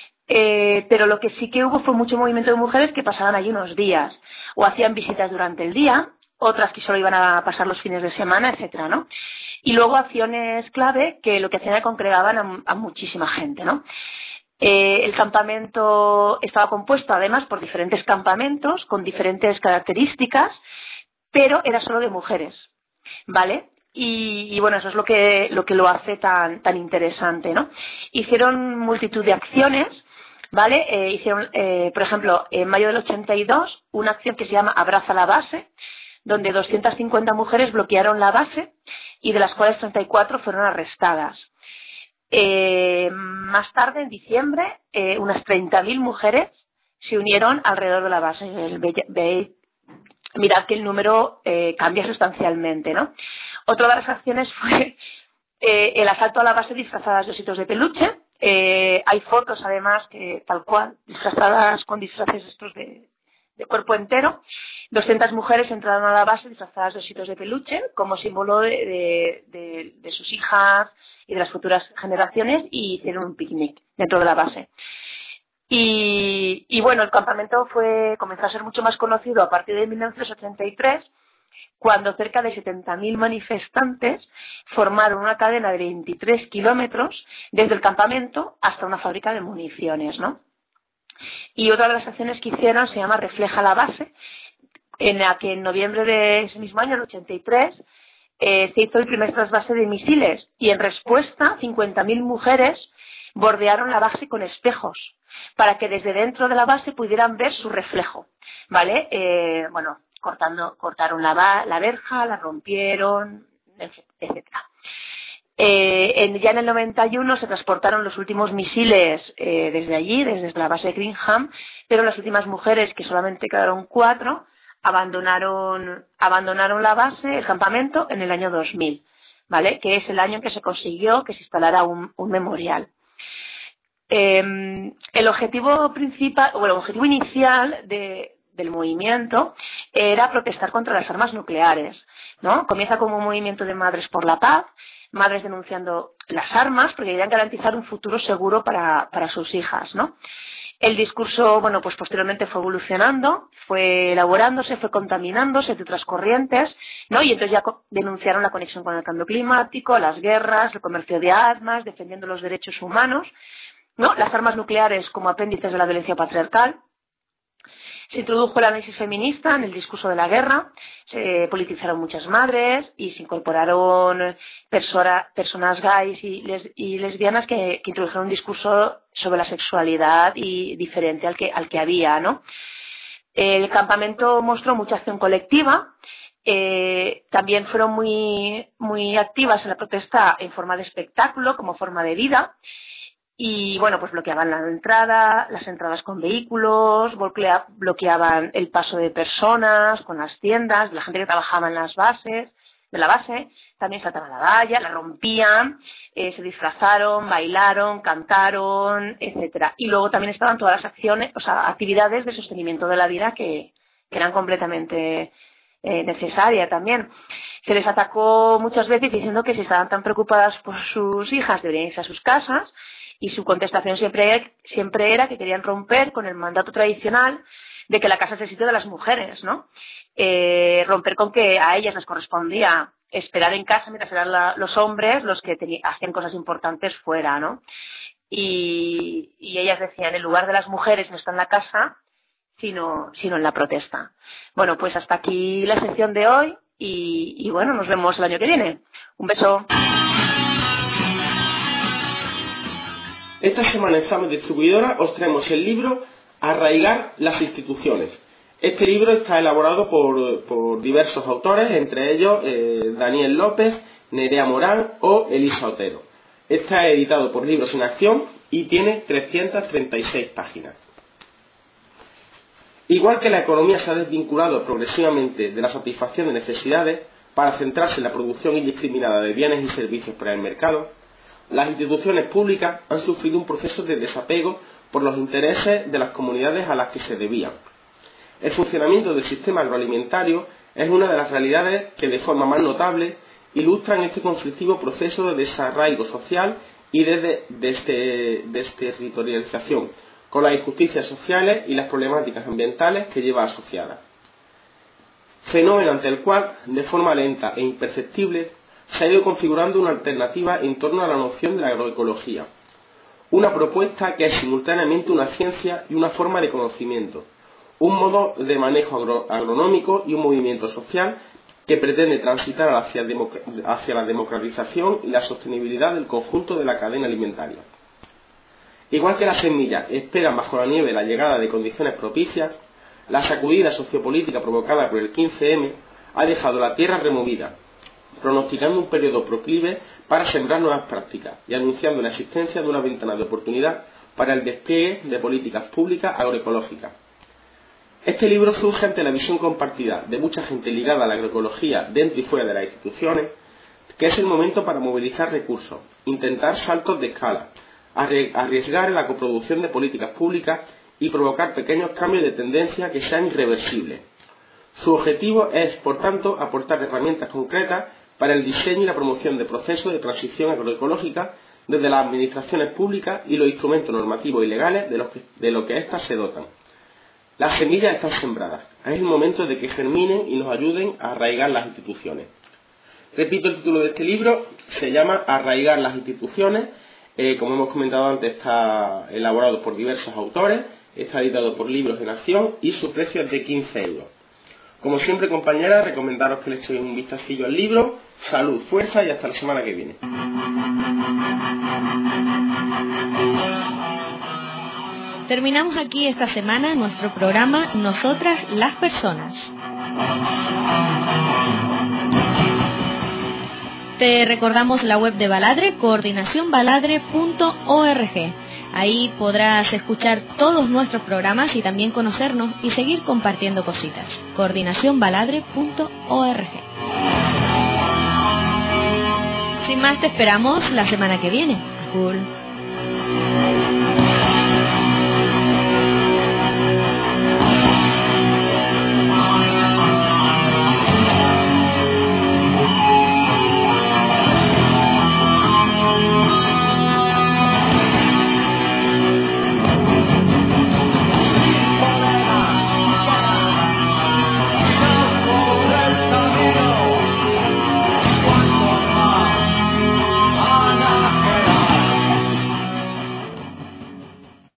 [SPEAKER 11] pero lo que sí que hubo fue mucho movimiento de mujeres que pasaban allí unos días, o hacían visitas durante el día, otras que solo iban a pasar los fines de semana, etcétera, ¿no? Y luego acciones clave que lo que hacían era congregaban a muchísima gente, ¿no? El campamento estaba compuesto además por diferentes campamentos con diferentes características, pero era solo de mujeres, ¿vale? Y bueno, eso es lo que lo hace tan interesante, ¿no? Hicieron multitud de acciones, ¿vale? Hicieron, por ejemplo, en mayo del 82, una acción que se llama Abraza la base, donde 250 mujeres bloquearon la base y de las cuales 34 fueron arrestadas. Más tarde, en diciembre, unas 30.000 mujeres se unieron alrededor de la base. Mirad que el número cambia sustancialmente, ¿no? Otra de las acciones fue el asalto a la base disfrazadas de ositos de peluche. Hay fotos, además, que tal cual, disfrazadas con disfraces estos de cuerpo entero. 200 mujeres entraron a la base disfrazadas de ositos de peluche como símbolo de sus hijas y de las futuras generaciones, y hicieron un picnic dentro de la base. Y bueno, el campamento comenzó a ser mucho más conocido a partir de 1983, cuando cerca de 70.000 manifestantes formaron una cadena de 23 kilómetros desde el campamento hasta una fábrica de municiones, ¿no? Y otra de las acciones que hicieron se llama Refleja la base, en la que en noviembre de ese mismo año, el 83, se hizo el primer trasvase de misiles, y en respuesta 50.000 mujeres bordearon la base con espejos para que desde dentro de la base pudieran ver su reflejo, ¿vale? Bueno, cortaron la verja, la rompieron, etcétera. Ya en el 91 se transportaron los últimos misiles desde allí, desde la base de Greenham, pero las últimas mujeres, que solamente quedaron 4, abandonaron la base, el campamento, en el año 2000, ¿vale? Que es el año en que se consiguió que se instalara un memorial. El objetivo principal, o el objetivo inicial del movimiento era protestar contra las armas nucleares, ¿no? Comienza como un movimiento de madres por la paz, madres denunciando las armas porque querían garantizar un futuro seguro para sus hijas, ¿no? El discurso, bueno, pues posteriormente fue evolucionando, fue elaborándose, fue contaminándose de otras corrientes, ¿no? Y entonces ya denunciaron la conexión con el cambio climático, las guerras, el comercio de armas, defendiendo los derechos humanos, ¿no? Las armas nucleares como apéndices de la violencia patriarcal. Se introdujo el análisis feminista en el discurso de la guerra, se politizaron muchas madres y se incorporaron personas gays y lesbianas que introdujeron un discurso sobre la sexualidad y diferente al que había, ¿no? El campamento mostró mucha acción colectiva, también fueron muy activas en la protesta en forma de espectáculo, como forma de vida. Y bueno, pues bloqueaban las entradas con vehículos, bloqueaban el paso de personas con las tiendas, de la gente que trabajaba en las bases, de la base, también saltaban la valla, la rompían, se disfrazaron, bailaron, cantaron, etcétera. Y luego también estaban todas las acciones, o sea, actividades de sostenimiento de la vida que eran completamente necesarias también. Se les atacó muchas veces diciendo que si estaban tan preocupadas por sus hijas deberían irse a sus casas. Y su contestación siempre era que querían romper con el mandato tradicional de que la casa es el sitio de las mujeres, ¿no? Romper con que a ellas les correspondía esperar en casa mientras eran los hombres los que hacían cosas importantes fuera, ¿no? Y ellas decían, el lugar de las mujeres no está en la casa, sino en la protesta. Bueno, pues hasta aquí la sección de hoy y bueno, nos vemos el año que viene. Un beso.
[SPEAKER 12] Esta semana en Zame Distribuidora os traemos el libro Arraigar las instituciones. Este libro está elaborado por diversos autores, entre ellos Daniel López, Nerea Morán o Elisa Otero. Está editado por Libros en Acción y tiene 336 páginas. Igual que la economía se ha desvinculado progresivamente de la satisfacción de necesidades para centrarse en la producción indiscriminada de bienes y servicios para el mercado, las instituciones públicas han sufrido un proceso de desapego por los intereses de las comunidades a las que se debían. El funcionamiento del sistema agroalimentario es una de las realidades que de forma más notable ilustran este conflictivo proceso de desarraigo social y de desterritorialización, con las injusticias sociales y las problemáticas ambientales que lleva asociadas. Fenómeno ante el cual, de forma lenta e imperceptible, se ha ido configurando una alternativa en torno a la noción de la agroecología, una propuesta que es simultáneamente una ciencia y una forma de conocimiento, un modo de manejo agronómico y un movimiento social que pretende transitar hacia la democratización y la sostenibilidad del conjunto de la cadena alimentaria. Igual que las semillas esperan bajo la nieve la llegada de condiciones propicias, la sacudida sociopolítica provocada por el 15M ha dejado la tierra removida, pronosticando un periodo proclive para sembrar nuevas prácticas y anunciando la existencia de una ventana de oportunidad para el despliegue de políticas públicas agroecológicas. Este libro surge ante la visión compartida de mucha gente ligada a la agroecología dentro y fuera de las instituciones, que es el momento para movilizar recursos, intentar saltos de escala, arriesgar en la coproducción de políticas públicas y provocar pequeños cambios de tendencia que sean irreversibles. Su objetivo es, por tanto, aportar herramientas concretas para el diseño y la promoción de procesos de transición agroecológica desde las administraciones públicas y los instrumentos normativos y legales de lo que éstas se dotan. Las semillas están sembradas. Es el momento de que germinen y nos ayuden a arraigar las instituciones. Repito el título de este libro, se llama Arraigar las instituciones. Como hemos comentado antes, está elaborado por diversos autores, está editado por Libros de Nación y su precio es de 15 euros. Como siempre, compañeras, recomendaros que le echéis un vistacillo al libro. Salud, fuerza y hasta la semana que viene.
[SPEAKER 1] Terminamos aquí esta semana nuestro programa Nosotras las Personas. Te recordamos la web de Baladre, coordinacionbaladre.org. Ahí podrás escuchar todos nuestros programas y también conocernos y seguir compartiendo cositas. coordinacionbaladre.org. Sin más, te esperamos la semana que viene. Cool.